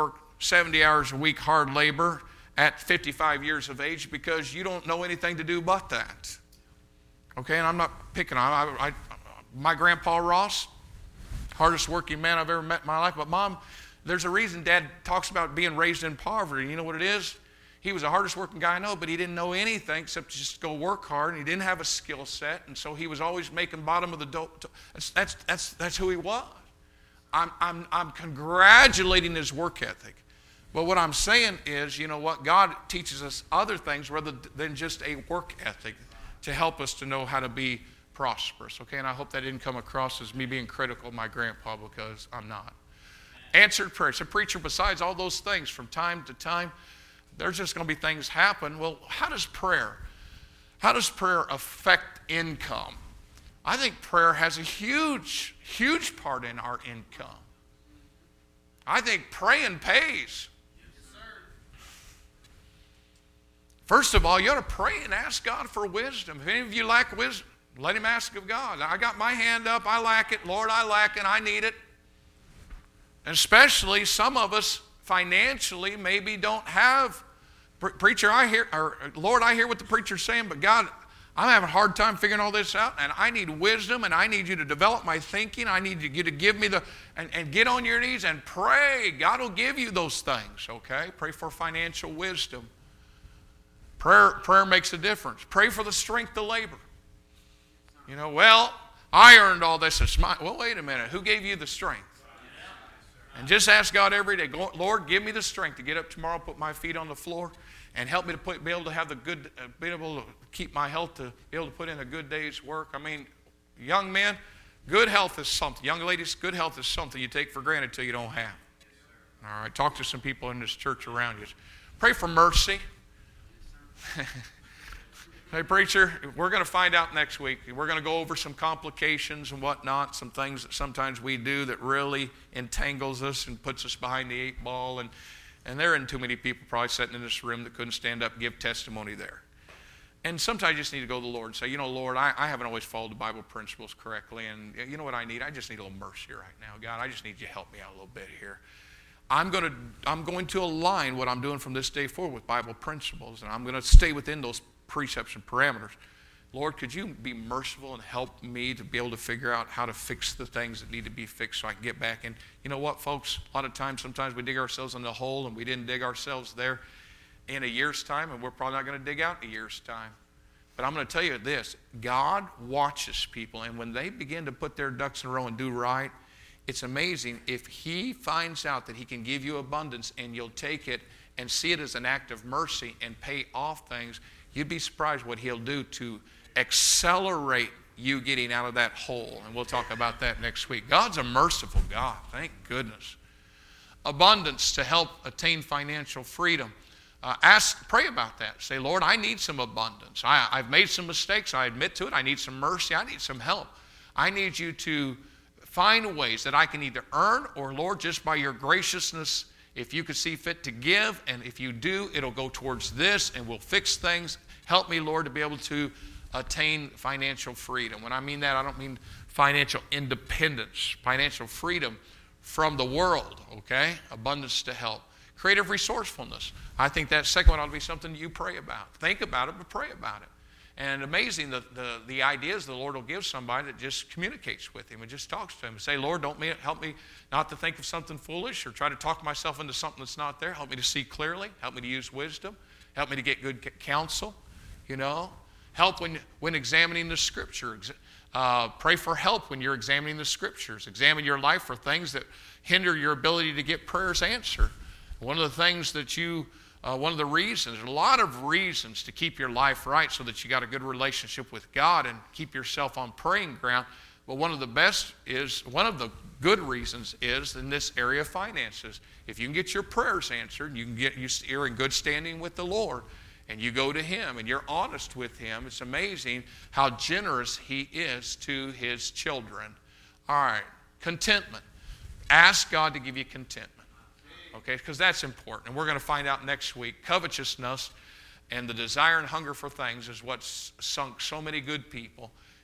seventy hours a week hard labor at fifty-five years of age because you don't know anything to do but that. Okay, and I'm not picking on I, I, my grandpa Ross, hardest working man I've ever met in my life. But Mom, there's a reason Dad talks about being raised in poverty. You know what it is? He was the hardest working guy I know, but he didn't know anything except to just go work hard, and he didn't have a skill set, and so he was always making bottom of the dope. That's, that's, that's, that's who he was. I'm, I'm, I'm congratulating his work ethic. But what I'm saying is, you know what? God teaches us other things rather than just a work ethic to help us to know how to be prosperous. Okay, and I hope that didn't come across as me being critical of my grandpa, because I'm not. Answered prayer. So preacher, besides all those things from time to time, there's just going to be things happen. Well, how does prayer, how does prayer affect income? I think prayer has a huge, huge part in our income. I think praying pays. First of all, you ought to pray and ask God for wisdom. If any of you lack wisdom, let him ask of God. I got my hand up. I lack it. Lord, I lack it. I need it. And especially some of us financially maybe don't have. Preacher, I hear, or Lord, I hear what the preacher's saying, but God, I'm having a hard time figuring all this out, and I need wisdom, and I need you to develop my thinking. I need you to give me the, and, and get on your knees and pray. God will give you those things, okay? Pray for financial wisdom. Prayer, prayer makes a difference. Pray for the strength to labor. You know, well, I earned all this. It's mine. Well, wait a minute. Who gave you the strength? And just ask God every day, Lord, give me the strength to get up tomorrow, put my feet on the floor, and help me to put, be able to have the good, uh, be able to keep my health, to be able to put in a good day's work. I mean, young men, good health is something. Young ladies, good health is something you take for granted till you don't have. All right, talk to some people in this church around you. Pray for mercy. Hey, preacher, we're going to find out next week. We're going to go over some complications and whatnot, some things that sometimes we do that really entangles us and puts us behind the eight ball. And, and there aren't too many people probably sitting in this room that couldn't stand up and give testimony there. And sometimes you just need to go to the Lord and say, you know, Lord, I, I haven't always followed the Bible principles correctly. And you know what I need? I just need a little mercy right now. God, I just need you to help me out a little bit here. I'm going to, I'm going to align what I'm doing from this day forward with Bible principles. And I'm going to stay within those precepts and parameters. Lord, could you be merciful and help me to be able to figure out how to fix the things that need to be fixed so I can get back in. You know what, folks? A lot of times, sometimes we dig ourselves in the hole and we didn't dig ourselves there in a year's time, and we're probably not going to dig out in a year's time. But I'm going to tell you this. God watches people, and when they begin to put their ducks in a row and do right, it's amazing. If he finds out that he can give you abundance and you'll take it and see it as an act of mercy and pay off things, you'd be surprised what he'll do to accelerate you getting out of that hole. And we'll talk about that next week. God's a merciful God. Thank goodness. Abundance to help attain financial freedom. Uh, ask, pray about that. Say, Lord, I need some abundance. I, I've made some mistakes. I admit to it. I need some mercy. I need some help. I need you to find ways that I can either earn or, Lord, just by your graciousness, if you could see fit to give, and if you do, it'll go towards this, and we'll fix things. Help me, Lord, to be able to attain financial freedom. When I mean that, I don't mean financial independence, financial freedom from the world, okay? Abundance to help. Creative resourcefulness. I think that second one ought to be something you pray about. Think about it, but pray about it. And amazing, the, the, the ideas the Lord will give somebody that just communicates with him and just talks to him. And say, Lord, don't me, help me not to think of something foolish or try to talk myself into something that's not there. Help me to see clearly. Help me to use wisdom. Help me to get good counsel, you know. Help when, when examining the Scripture. Uh, pray for help when you're examining the Scriptures. Examine your life for things that hinder your ability to get prayers answered. One of the things that you... Uh, one of the reasons, a lot of reasons to keep your life right so that you got a good relationship with God and keep yourself on praying ground. But one of the best is, one of the good reasons is in this area of finances. If you can get your prayers answered, you can get, you're in good standing with the Lord, and you go to Him and you're honest with Him, it's amazing how generous He is to His children. All right, contentment. Ask God to give you contentment. Okay, because that's important. And we're going to find out next week. Covetousness and the desire and hunger for things is what's sunk so many good people.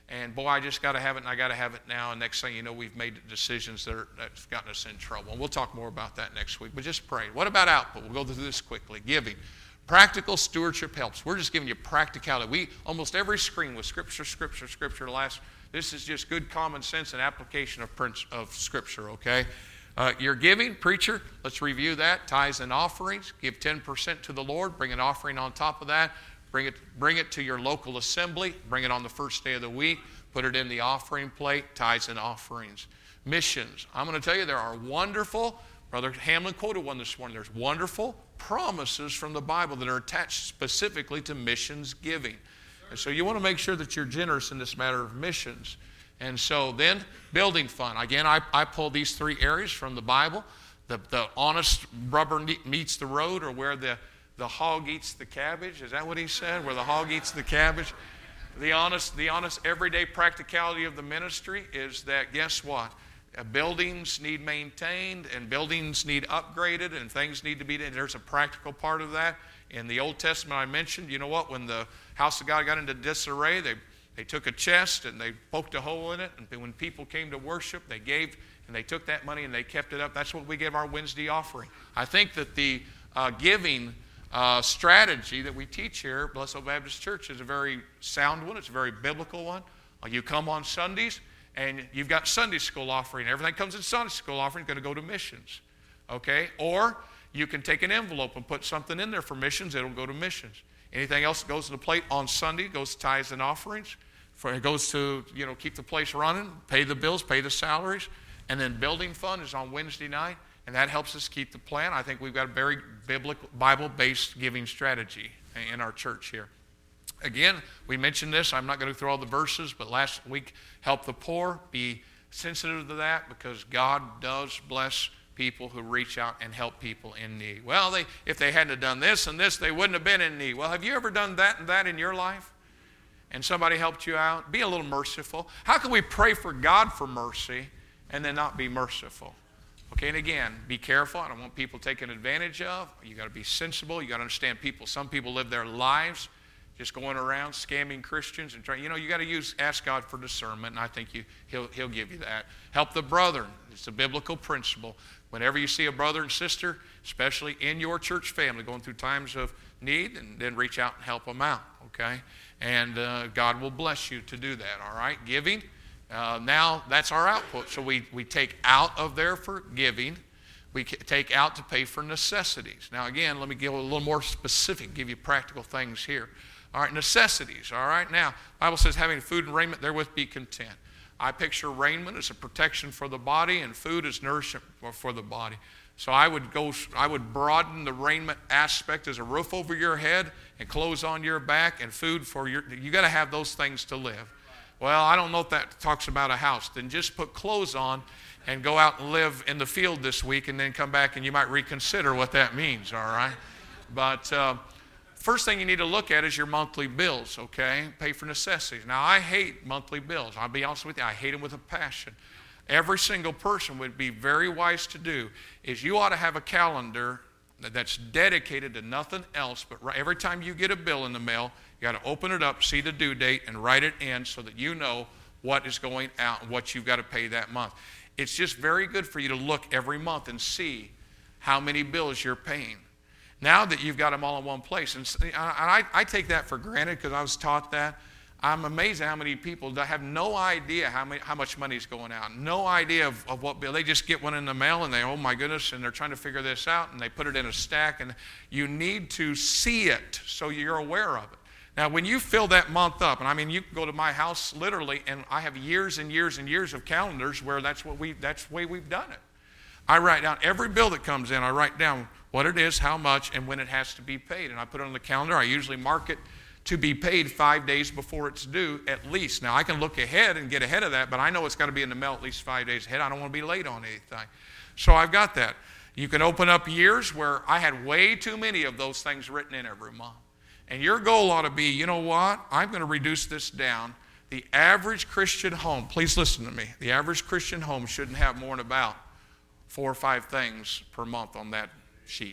And boy, I just got to have it, and I got to have it now. And next thing you know, we've made decisions that are, that's gotten us in trouble. And we'll talk more about that next week. But just pray. What about output? We'll go through this quickly. Giving. Practical stewardship helps. We're just giving you practicality. We almost every screen with Scripture, Scripture, Scripture. Last, this is just good common sense and application of prince, of Scripture. Okay. Uh, your giving, preacher. Let's review that. Tithes and offerings. Give ten percent to the Lord. Bring an offering on top of that. Bring it, bring it to your local assembly. Bring it on the first day of the week. Put it in the offering plate. Tithes and offerings. Missions. I'm going to tell you there are wonderful, Brother Hamlin quoted one this morning, there's wonderful promises from the Bible that are attached specifically to missions giving. And so you want to make sure that you're generous in this matter of missions. And so then, building fund. Again, I, I pull these three areas from the Bible. The, the honest rubber meets the road, or where the The hog eats the cabbage. Is that what he said? Where the hog eats the cabbage? The honest, the honest everyday practicality of the ministry is that, guess what? Uh, buildings need maintained, and buildings need upgraded, and things need to be done. There's a practical part of that. In the Old Testament I mentioned, you know what? When the house of God got into disarray, they, they took a chest and they poked a hole in it. And when people came to worship, they gave, and they took that money and they kept it up. That's what we give our Wednesday offering. I think that the uh, giving Uh, strategy that we teach here at Blessed Hope Baptist Church is a very sound one. It's a very biblical one. Uh, you come on Sundays, and you've got Sunday school offering. Everything comes in Sunday school offering is going to go to missions. Okay? Or you can take an envelope and put something in there for missions. It'll go to missions. Anything else that goes to the plate on Sunday goes to tithes and offerings. For, it goes to, you know, keep the place running, pay the bills, pay the salaries. And then building fund is on Wednesday night. And that helps us keep the plan. I think we've got a very biblical, Bible-based giving strategy in our church here. Again, we mentioned this. I'm not going to go through all the verses, but last week, help the poor. Be sensitive to that, because God does bless people who reach out and help people in need. Well, they, if they hadn't have done this and this, they wouldn't have been in need. Well, have you ever done that and that in your life? And somebody helped you out? Be a little merciful. How can we pray for God for mercy and then not be merciful? Okay, and again, be careful. I don't want people taken advantage of. You got to be sensible. You got to understand people. Some people live their lives just going around scamming Christians and trying. You know, you got to use ask God for discernment, and I think you he'll he'll give you that. Help the brother. It's a biblical principle. Whenever you see a brother and sister, especially in your church family, going through times of need, and then reach out and help them out. Okay, and uh, God will bless you to do that. All right, giving. Uh, now that's our output. So we, we take out of there for giving. We take out to pay for necessities. Now again, let me get a little more specific, give you practical things here. All right, necessities. All right, now, the Bible says having food and raiment therewith be content. I picture raiment as a protection for the body, and food as nourishment for the body. So I would go, I would broaden the raiment aspect as a roof over your head and clothes on your back and food for your, you got to have those things to live. Well, I don't know if that talks about a house. Then just put clothes on and go out and live in the field this week, and then come back and you might reconsider what that means, all right? But uh, first thing you need to look at is your monthly bills, okay? Pay for necessities. Now, I hate monthly bills. I'll be honest with you. I hate them with a passion. Every single person would be very wise to do is you ought to have a calendar that's dedicated to nothing else, but every time you get a bill in the mail, you got to open it up, see the due date, and write it in so that you know what is going out and what you've got to pay that month. It's just very good for you to look every month and see how many bills you're paying. Now that you've got them all in one place, and I, I, I take that for granted because I was taught that. I'm amazed at how many people that have no idea how, many, how much money is going out, no idea of, of what bill. They just get one in the mail and they, oh my goodness, and they're trying to figure this out, and they put it in a stack, and you need to see it so you're aware of it. Now, when you fill that month up, and I mean, you can go to my house literally, and I have years and years and years of calendars where that's what we, that's the way we've done it. I write down every bill that comes in. I write down what it is, how much, and when it has to be paid. And I put it on the calendar. I usually mark it to be paid five days before it's due at least. Now, I can look ahead and get ahead of that, but I know it's got to be in the mail at least five days ahead. I don't want to be late on anything. So I've got that. You can open up years where I had way too many of those things written in every month. And your goal ought to be, you know what? I'm going to reduce this down. The average Christian home, please listen to me, the average Christian home shouldn't have more than about four or five things per month on that sheet.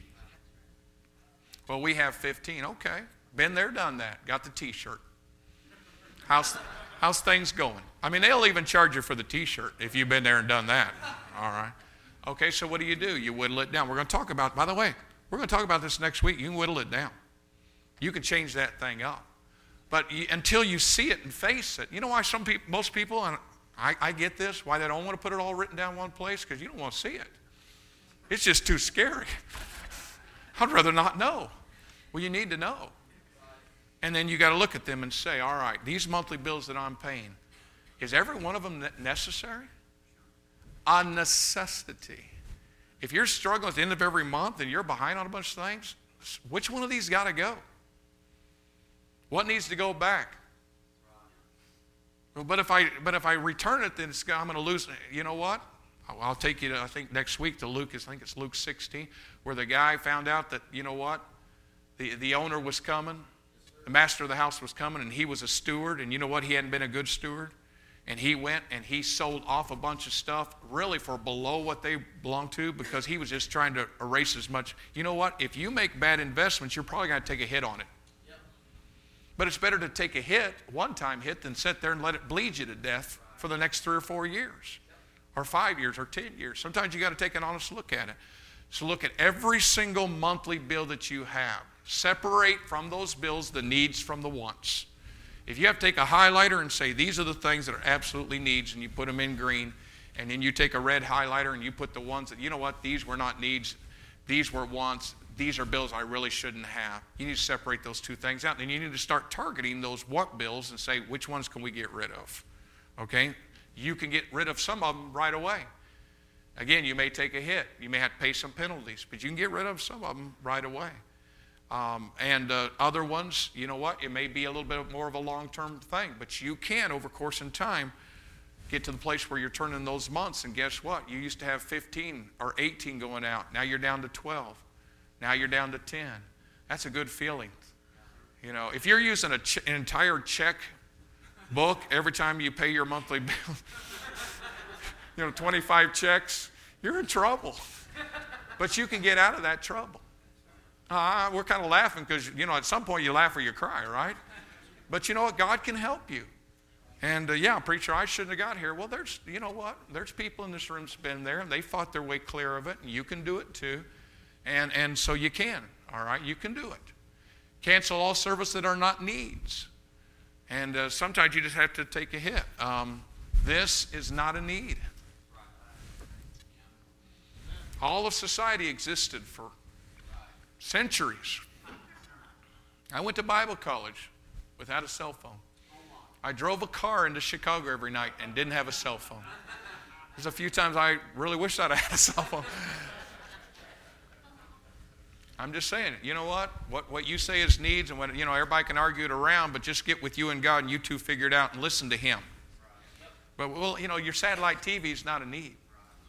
Well, we have fifteen. Okay. Been there, done that. Got the t-shirt. House, How's things going? I mean, they'll even charge you for the T-shirt if you've been there and done that. All right. Okay, so what do you do? You whittle it down. We're going to talk about, by the way, we're going to talk about this next week. You can whittle it down. You can change that thing up. But you, until you see it and face it, you know why some people, most people, and I, I get this, why they don't want to put it all written down one place? Because you don't want to see it. It's just too scary. I'd rather not know. Well, you need to know. And then you got to look at them and say, all right, these monthly bills that I'm paying, is every one of them necessary? A necessity. If you're struggling at the end of every month and you're behind on a bunch of things, which one of these got to go? What needs to go back? Well, but if I but if I return it, then it's, I'm going to lose. You know what? I'll, I'll take you to, I think next week to Luke. I think it's Luke sixteen, where the guy found out that, you know what, the the owner was coming, the master of the house was coming, and he was a steward. And you know what? He hadn't been a good steward. And he went and he sold off a bunch of stuff really for below what they belonged to, because he was just trying to erase as much. You know what? If you make bad investments, you're probably going to take a hit on it. Yep. But it's better to take a hit, one-time hit, than sit there and let it bleed you to death for the next three or four years, yep, or five years or ten years. Sometimes you got to take an honest look at it. So look at every single monthly bill that you have. Separate from those bills the needs from the wants. If you have to take a highlighter and say, these are the things that are absolutely needs, and you put them in green, and then you take a red highlighter and you put the ones that, you know what, these were not needs, these were wants, these are bills I really shouldn't have. You need to separate those two things out. Then you need to start targeting those what bills and say, which ones can we get rid of? Okay? You can get rid of some of them right away. Again, you may take a hit. You may have to pay some penalties, but you can get rid of some of them right away. Um, and uh, other ones, you know what, it may be a little bit more of a long-term thing, but you can, over course in time, get to the place where you're turning those months, and guess what? You used to have fifteen or eighteen going out. Now you're down to twelve. Now you're down to ten. That's a good feeling. You know, if you're using a ch- an entire check book every time you pay your monthly bill, you know, twenty-five checks, you're in trouble. But you can get out of that trouble. Uh, we're kind of laughing because, you know, at some point you laugh or you cry, right? But you know what? God can help you. And, uh, yeah, preacher, I shouldn't have got here. Well, there's, you know what? There's people in this room that's been there, and they fought their way clear of it, and you can do it too. And, and so you can, all right? You can do it. Cancel all service that are not needs. And uh, sometimes you just have to take a hit. Um, this is not a need. All of society existed for centuries. I went to Bible college without a cell phone. I drove a car into Chicago every night and didn't have a cell phone. There's a few times I really wish that I had a cell phone. I'm just saying, you know what? What what you say is needs, and what, you know, everybody can argue it around, but just get with you and God, and you two figure it out and listen to Him. But, well, you know, your satellite T V is not a need.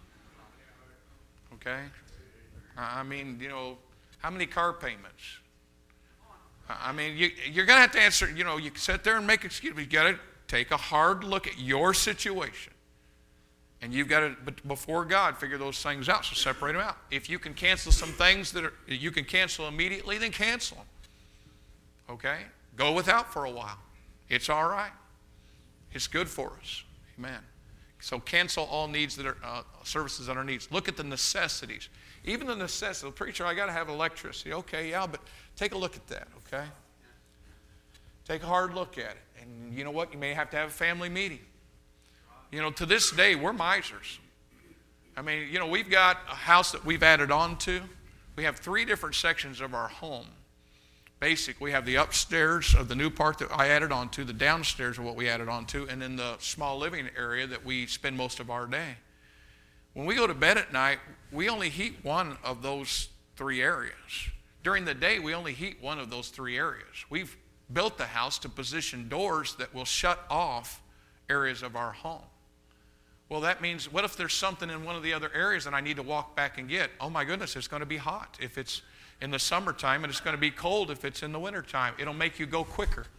Okay? I mean, you know, how many car payments? I mean, you, you're going to have to answer, you know, you can sit there and make excuses. You've got to take a hard look at your situation. And you've got to, before God, figure those things out. So separate them out. If you can cancel some things that are, you can cancel immediately, then cancel them. Okay? Go without for a while. It's all right. It's good for us. Amen. So cancel all needs that are, uh, services that are needs. Look at the necessities. Even the necessity. Preacher, I got to have electricity. Okay, yeah, but take a look at that, okay? Take a hard look at it. And you know what? You may have to have a family meeting. You know, to this day, we're misers. I mean, you know, we've got a house that we've added on to. We have three different sections of our home. Basic, we have the upstairs of the new part that I added on to, the downstairs of what we added on to, and then the small living area that we spend most of our day. When we go to bed at night, we only heat one of those three areas. During the day, we only heat one of those three areas. We've built the house to position doors that will shut off areas of our home. Well, that means, what if there's something in one of the other areas that I need to walk back and get? Oh my goodness, it's going to be hot if it's in the summertime, and it's going to be cold if it's in the wintertime. It'll make you go quicker.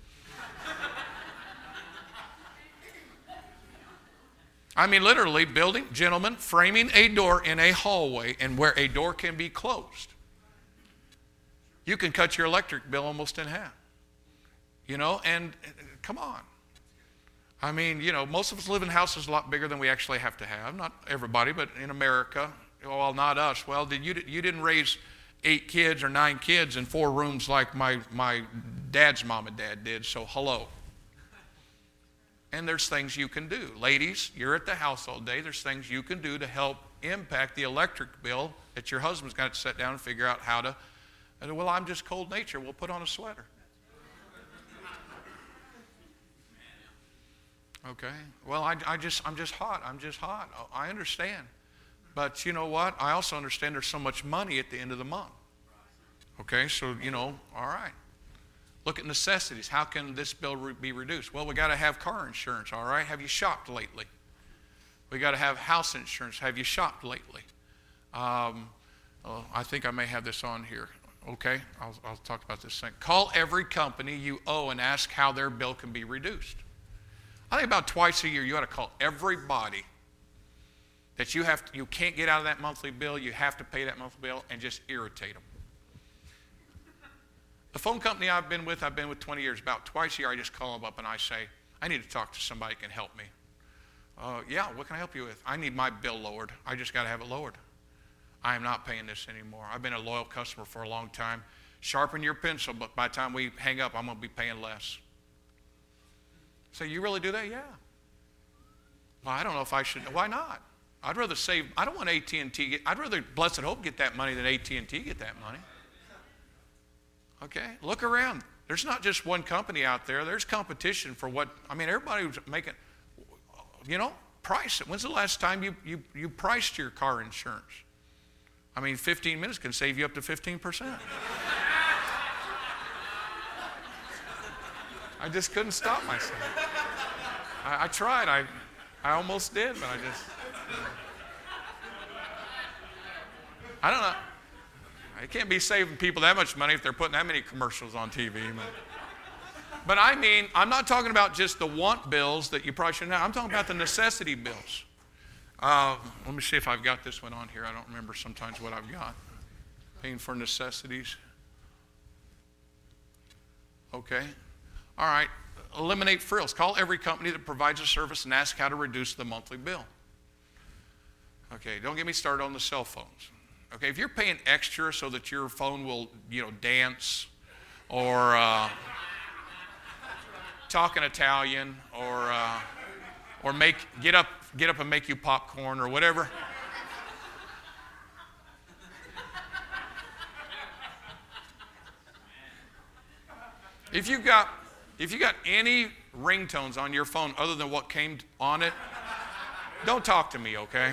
I mean, literally, building, gentlemen, framing a door in a hallway and where a door can be closed. You can cut your electric bill almost in half. You know, and come on. I mean, you know, most of us live in houses a lot bigger than we actually have to have. Not everybody, but in America. Well, not us. Well, did you you didn't raise eight kids or nine kids in four rooms like my, my dad's mom and dad did, so hello. And there's things you can do. Ladies, you're at the house all day. There's things you can do to help impact the electric bill that your husband's got to sit down and figure out how to, well, I'm just cold nature. We'll put on a sweater. Okay. Well, I, I just, I'm just hot. I'm just hot. I understand. But you know what? I also understand there's so much money at the end of the month. Okay, so, you know, all right. Look at necessities. How can this bill re- be reduced? Well, we got to have car insurance, all right? Have you shopped lately? We got to have house insurance. Have you shopped lately? Um, oh, I think I may have this on here. Okay, I'll, I'll talk about this thing. Call every company you owe and ask how their bill can be reduced. I think about twice a year you ought to call everybody that you have to, you can't get out of that monthly bill, you have to pay that monthly bill, and just irritate them. The phone company I've been with, I've been with twenty years. About twice a year, I just call them up and I say, I need to talk to somebody who can help me. Uh, yeah, what can I help you with? I need my bill lowered. I just got to have it lowered. I am not paying this anymore. I've been a loyal customer for a long time. Sharpen your pencil, but by the time we hang up, I'm going to be paying less. So you really do that? Yeah. Well, I don't know if I should. Why not? I'd rather save. I don't want A T and T. Get, I'd rather Blessed Hope get that money than A T and T get that money. Okay, look around. There's not just one company out there. There's competition for what, I mean, everybody's making, you know, price it. When's the last time you, you, you priced your car insurance? I mean, fifteen minutes can save you up to fifteen percent. I just couldn't stop myself. I, I tried. I, I almost did, but I just, I don't know. I can't be saving people that much money if they're putting that many commercials on T V. But, but I mean, I'm not talking about just the want bills that you probably shouldn't have. I'm talking about the necessity bills. Uh, let me see if I've got this one on here. I don't remember sometimes what I've got. Paying for necessities. Okay. All right. Eliminate frills. Call every company that provides a service and ask how to reduce the monthly bill. Okay. Don't get me started on the cell phones. Okay, if you're paying extra so that your phone will, you know, dance or uh, talk in Italian or uh, or make get up get up and make you popcorn or whatever. If you got if you got any ringtones on your phone other than what came on it, don't talk to me, okay?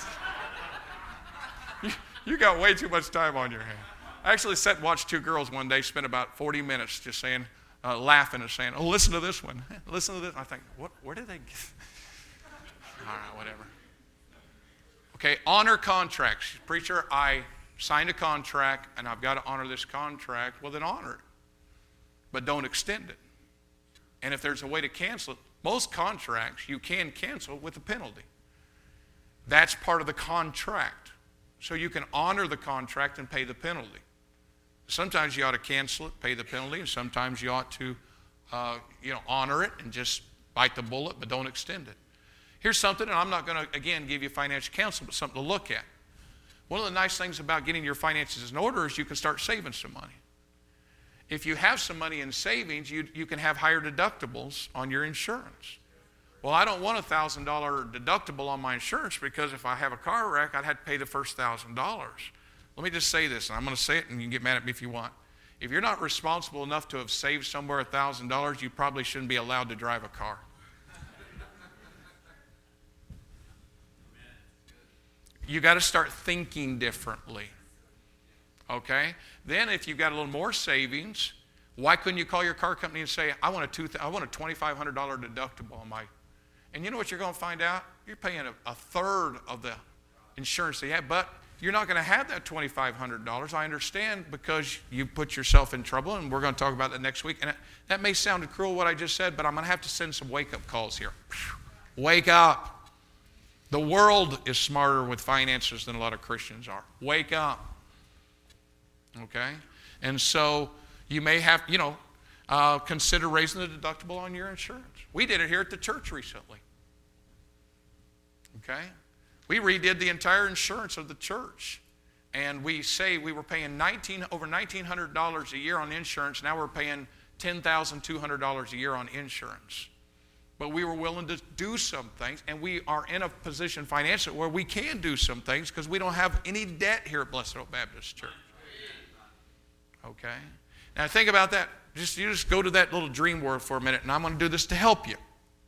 You got way too much time on your hand. I actually sat and watched two girls one day spend about forty minutes just saying, uh, laughing and saying, oh, listen to this one. Listen to this. I think, what? Where did they get? All right, whatever. Okay, honor contracts. Preacher, I signed a contract and I've got to honor this contract. Well, then honor it. But don't extend it. And if there's a way to cancel it, most contracts you can cancel with a penalty. That's part of the contract. So you can honor the contract and pay the penalty. Sometimes you ought to cancel it, pay the penalty, and sometimes you ought to uh, you know, honor it and just bite the bullet, but don't extend it. Here's something, and I'm not going to, again, give you financial counsel, but something to look at. One of the nice things about getting your finances in order is you can start saving some money. If you have some money in savings, you, you can have higher deductibles on your insurance. Well, I don't want a one thousand dollars deductible on my insurance because if I have a car wreck, I'd have to pay the first one thousand dollars. Let me just say this, and I'm going to say it, and you can get mad at me if you want. If you're not responsible enough to have saved somewhere one thousand dollars, you probably shouldn't be allowed to drive a car. You got to start thinking differently. Okay? Then if you've got a little more savings, why couldn't you call your car company and say, I want a, two, I want a twenty-five hundred dollars deductible on my... And you know what you're going to find out? You're paying a, a third of the insurance that you have, but you're not going to have that twenty-five hundred dollars. I understand because you put yourself in trouble, and we're going to talk about that next week. And it, that may sound cruel what I just said, but I'm going to have to send some wake-up calls here. Wake up. The world is smarter with finances than a lot of Christians are. Wake up. Okay? And so you may have, you know, uh, consider raising the deductible on your insurance. We did it here at the church recently. Okay? We redid the entire insurance of the church. And we say we were paying nineteen over nineteen hundred dollars a year on insurance. Now we're paying ten thousand two hundred dollars a year on insurance. But we were willing to do some things, and we are in a position financially where we can do some things because we don't have any debt here at Blessed Hope Baptist Church. Okay? Now think about that. Just you just go to that little dream world for a minute, and I'm going to do this to help you.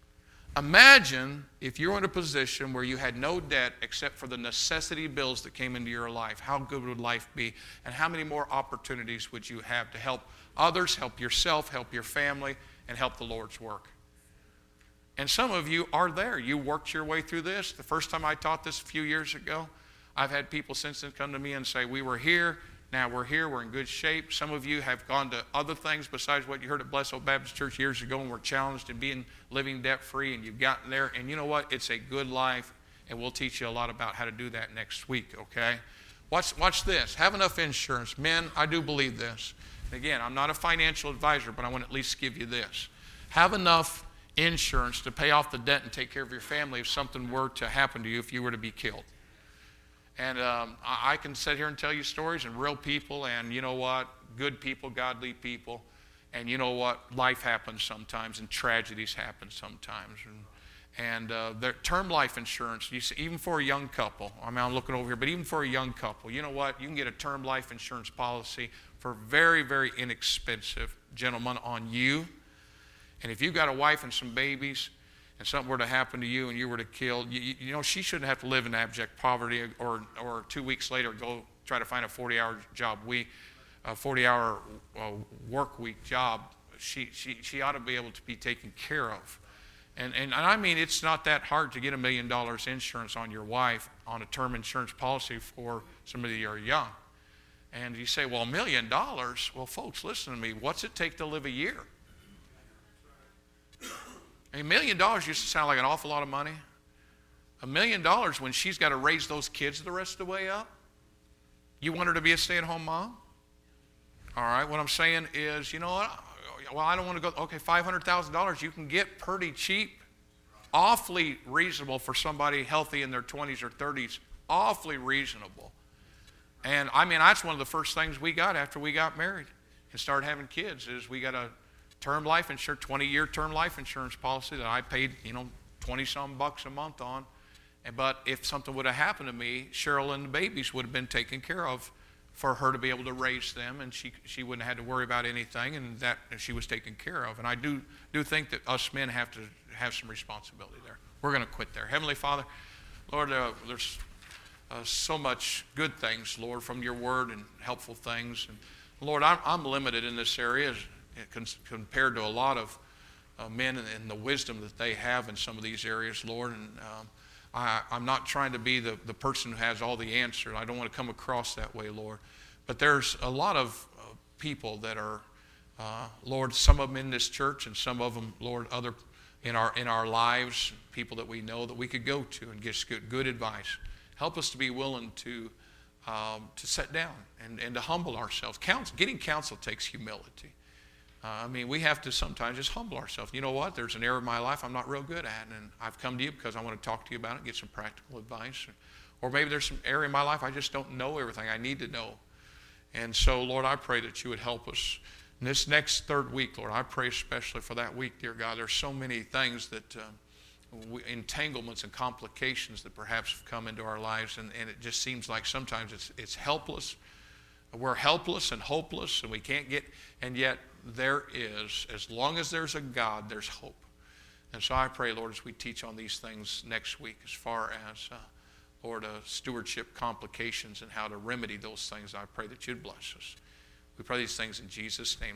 Imagine if you're in a position where you had no debt except for the necessity bills that came into your life. How good would life be? And how many more opportunities would you have to help others, help yourself, help your family, and help the Lord's work? And some of you are there. You worked your way through this. The first time I taught this a few years ago, I've had people since then come to me and say, we were here, now we're here, we're in good shape. Some of you have gone to other things besides what you heard at Blessed Hope Baptist Church years ago and were challenged in being living debt-free, and you've gotten there. And you know what? It's a good life, and we'll teach you a lot about how to do that next week, okay? Watch, watch this. Have enough insurance. Men, I do believe this. And again, I'm not a financial advisor, but I want to at least give you this. Have enough insurance to pay off the debt and take care of your family if something were to happen to you if you were to be killed. And um, I, I can sit here and tell you stories and real people, and you know what? Good people, godly people. And you know what? Life happens sometimes, and tragedies happen sometimes. And, and uh, the term life insurance, you see, even for a young couple, I mean, I'm looking over here, but even for a young couple, you know what? You can get a term life insurance policy for very, very inexpensive, gentlemen, on you. And if you've got a wife and some babies, and something were to happen to you and you were to kill, you, you know, she shouldn't have to live in abject poverty, or, or two weeks later go try to find a forty-hour job week, a forty-hour uh, work week job. She, she, she ought to be able to be taken care of. And, and, and I mean, it's not that hard to get a million dollars insurance on your wife on a term insurance policy for somebody you're young. And you say, well, a million dollars? Well, folks, listen to me. What's it take to live a year? A million dollars used to sound like an awful lot of money. A million dollars when she's got to raise those kids the rest of the way up? You want her to be a stay-at-home mom? All right, what I'm saying is, you know what? Well, I don't want to go, okay, five hundred thousand dollars you can get pretty cheap. Awfully reasonable for somebody healthy in their twenties or thirties. Awfully reasonable. And, I mean, that's one of the first things we got after we got married and started having kids is we got a term life insurance, twenty-year term life insurance policy that I paid, you know, twenty-some bucks a month on. And, but if something would have happened to me, Cheryl and the babies would have been taken care of for her to be able to raise them, and she she wouldn't have had to worry about anything, and that she was taken care of. And I do do think that us men have to have some responsibility there. We're going to quit there. Heavenly Father, Lord, uh, there's uh, so much good things, Lord, from your word and helpful things. And Lord, I'm, I'm limited in this area compared to a lot of uh, men and, and the wisdom that they have in some of these areas, Lord. And um, I, I'm not trying to be the, the person who has all the answers. I don't want to come across that way, Lord. But there's a lot of uh, people that are, uh, Lord, some of them in this church and some of them, Lord, other in our in our lives, people that we know that we could go to and get good, good advice. Help us to be willing to um, to sit down and, and to humble ourselves. Counsel, getting counsel takes humility. Uh, I mean, we have to sometimes just humble ourselves. You know what? There's an area of my life I'm not real good at, and I've come to you because I want to talk to you about it and get some practical advice. Or maybe there's some area in my life I just don't know everything I need to know. And so, Lord, I pray that you would help us. In this next third week, Lord, I pray especially for that week, dear God. There's so many things that, uh, we, entanglements and complications that perhaps have come into our lives, and, and it just seems like sometimes it's, it's helpless. We're helpless and hopeless, and we can't get, and yet there is, as long as there's a God, there's hope. And so I pray, Lord, as we teach on these things next week, as far as, uh, Lord, uh, stewardship complications and how to remedy those things, I pray that you'd bless us. We pray these things in Jesus' name.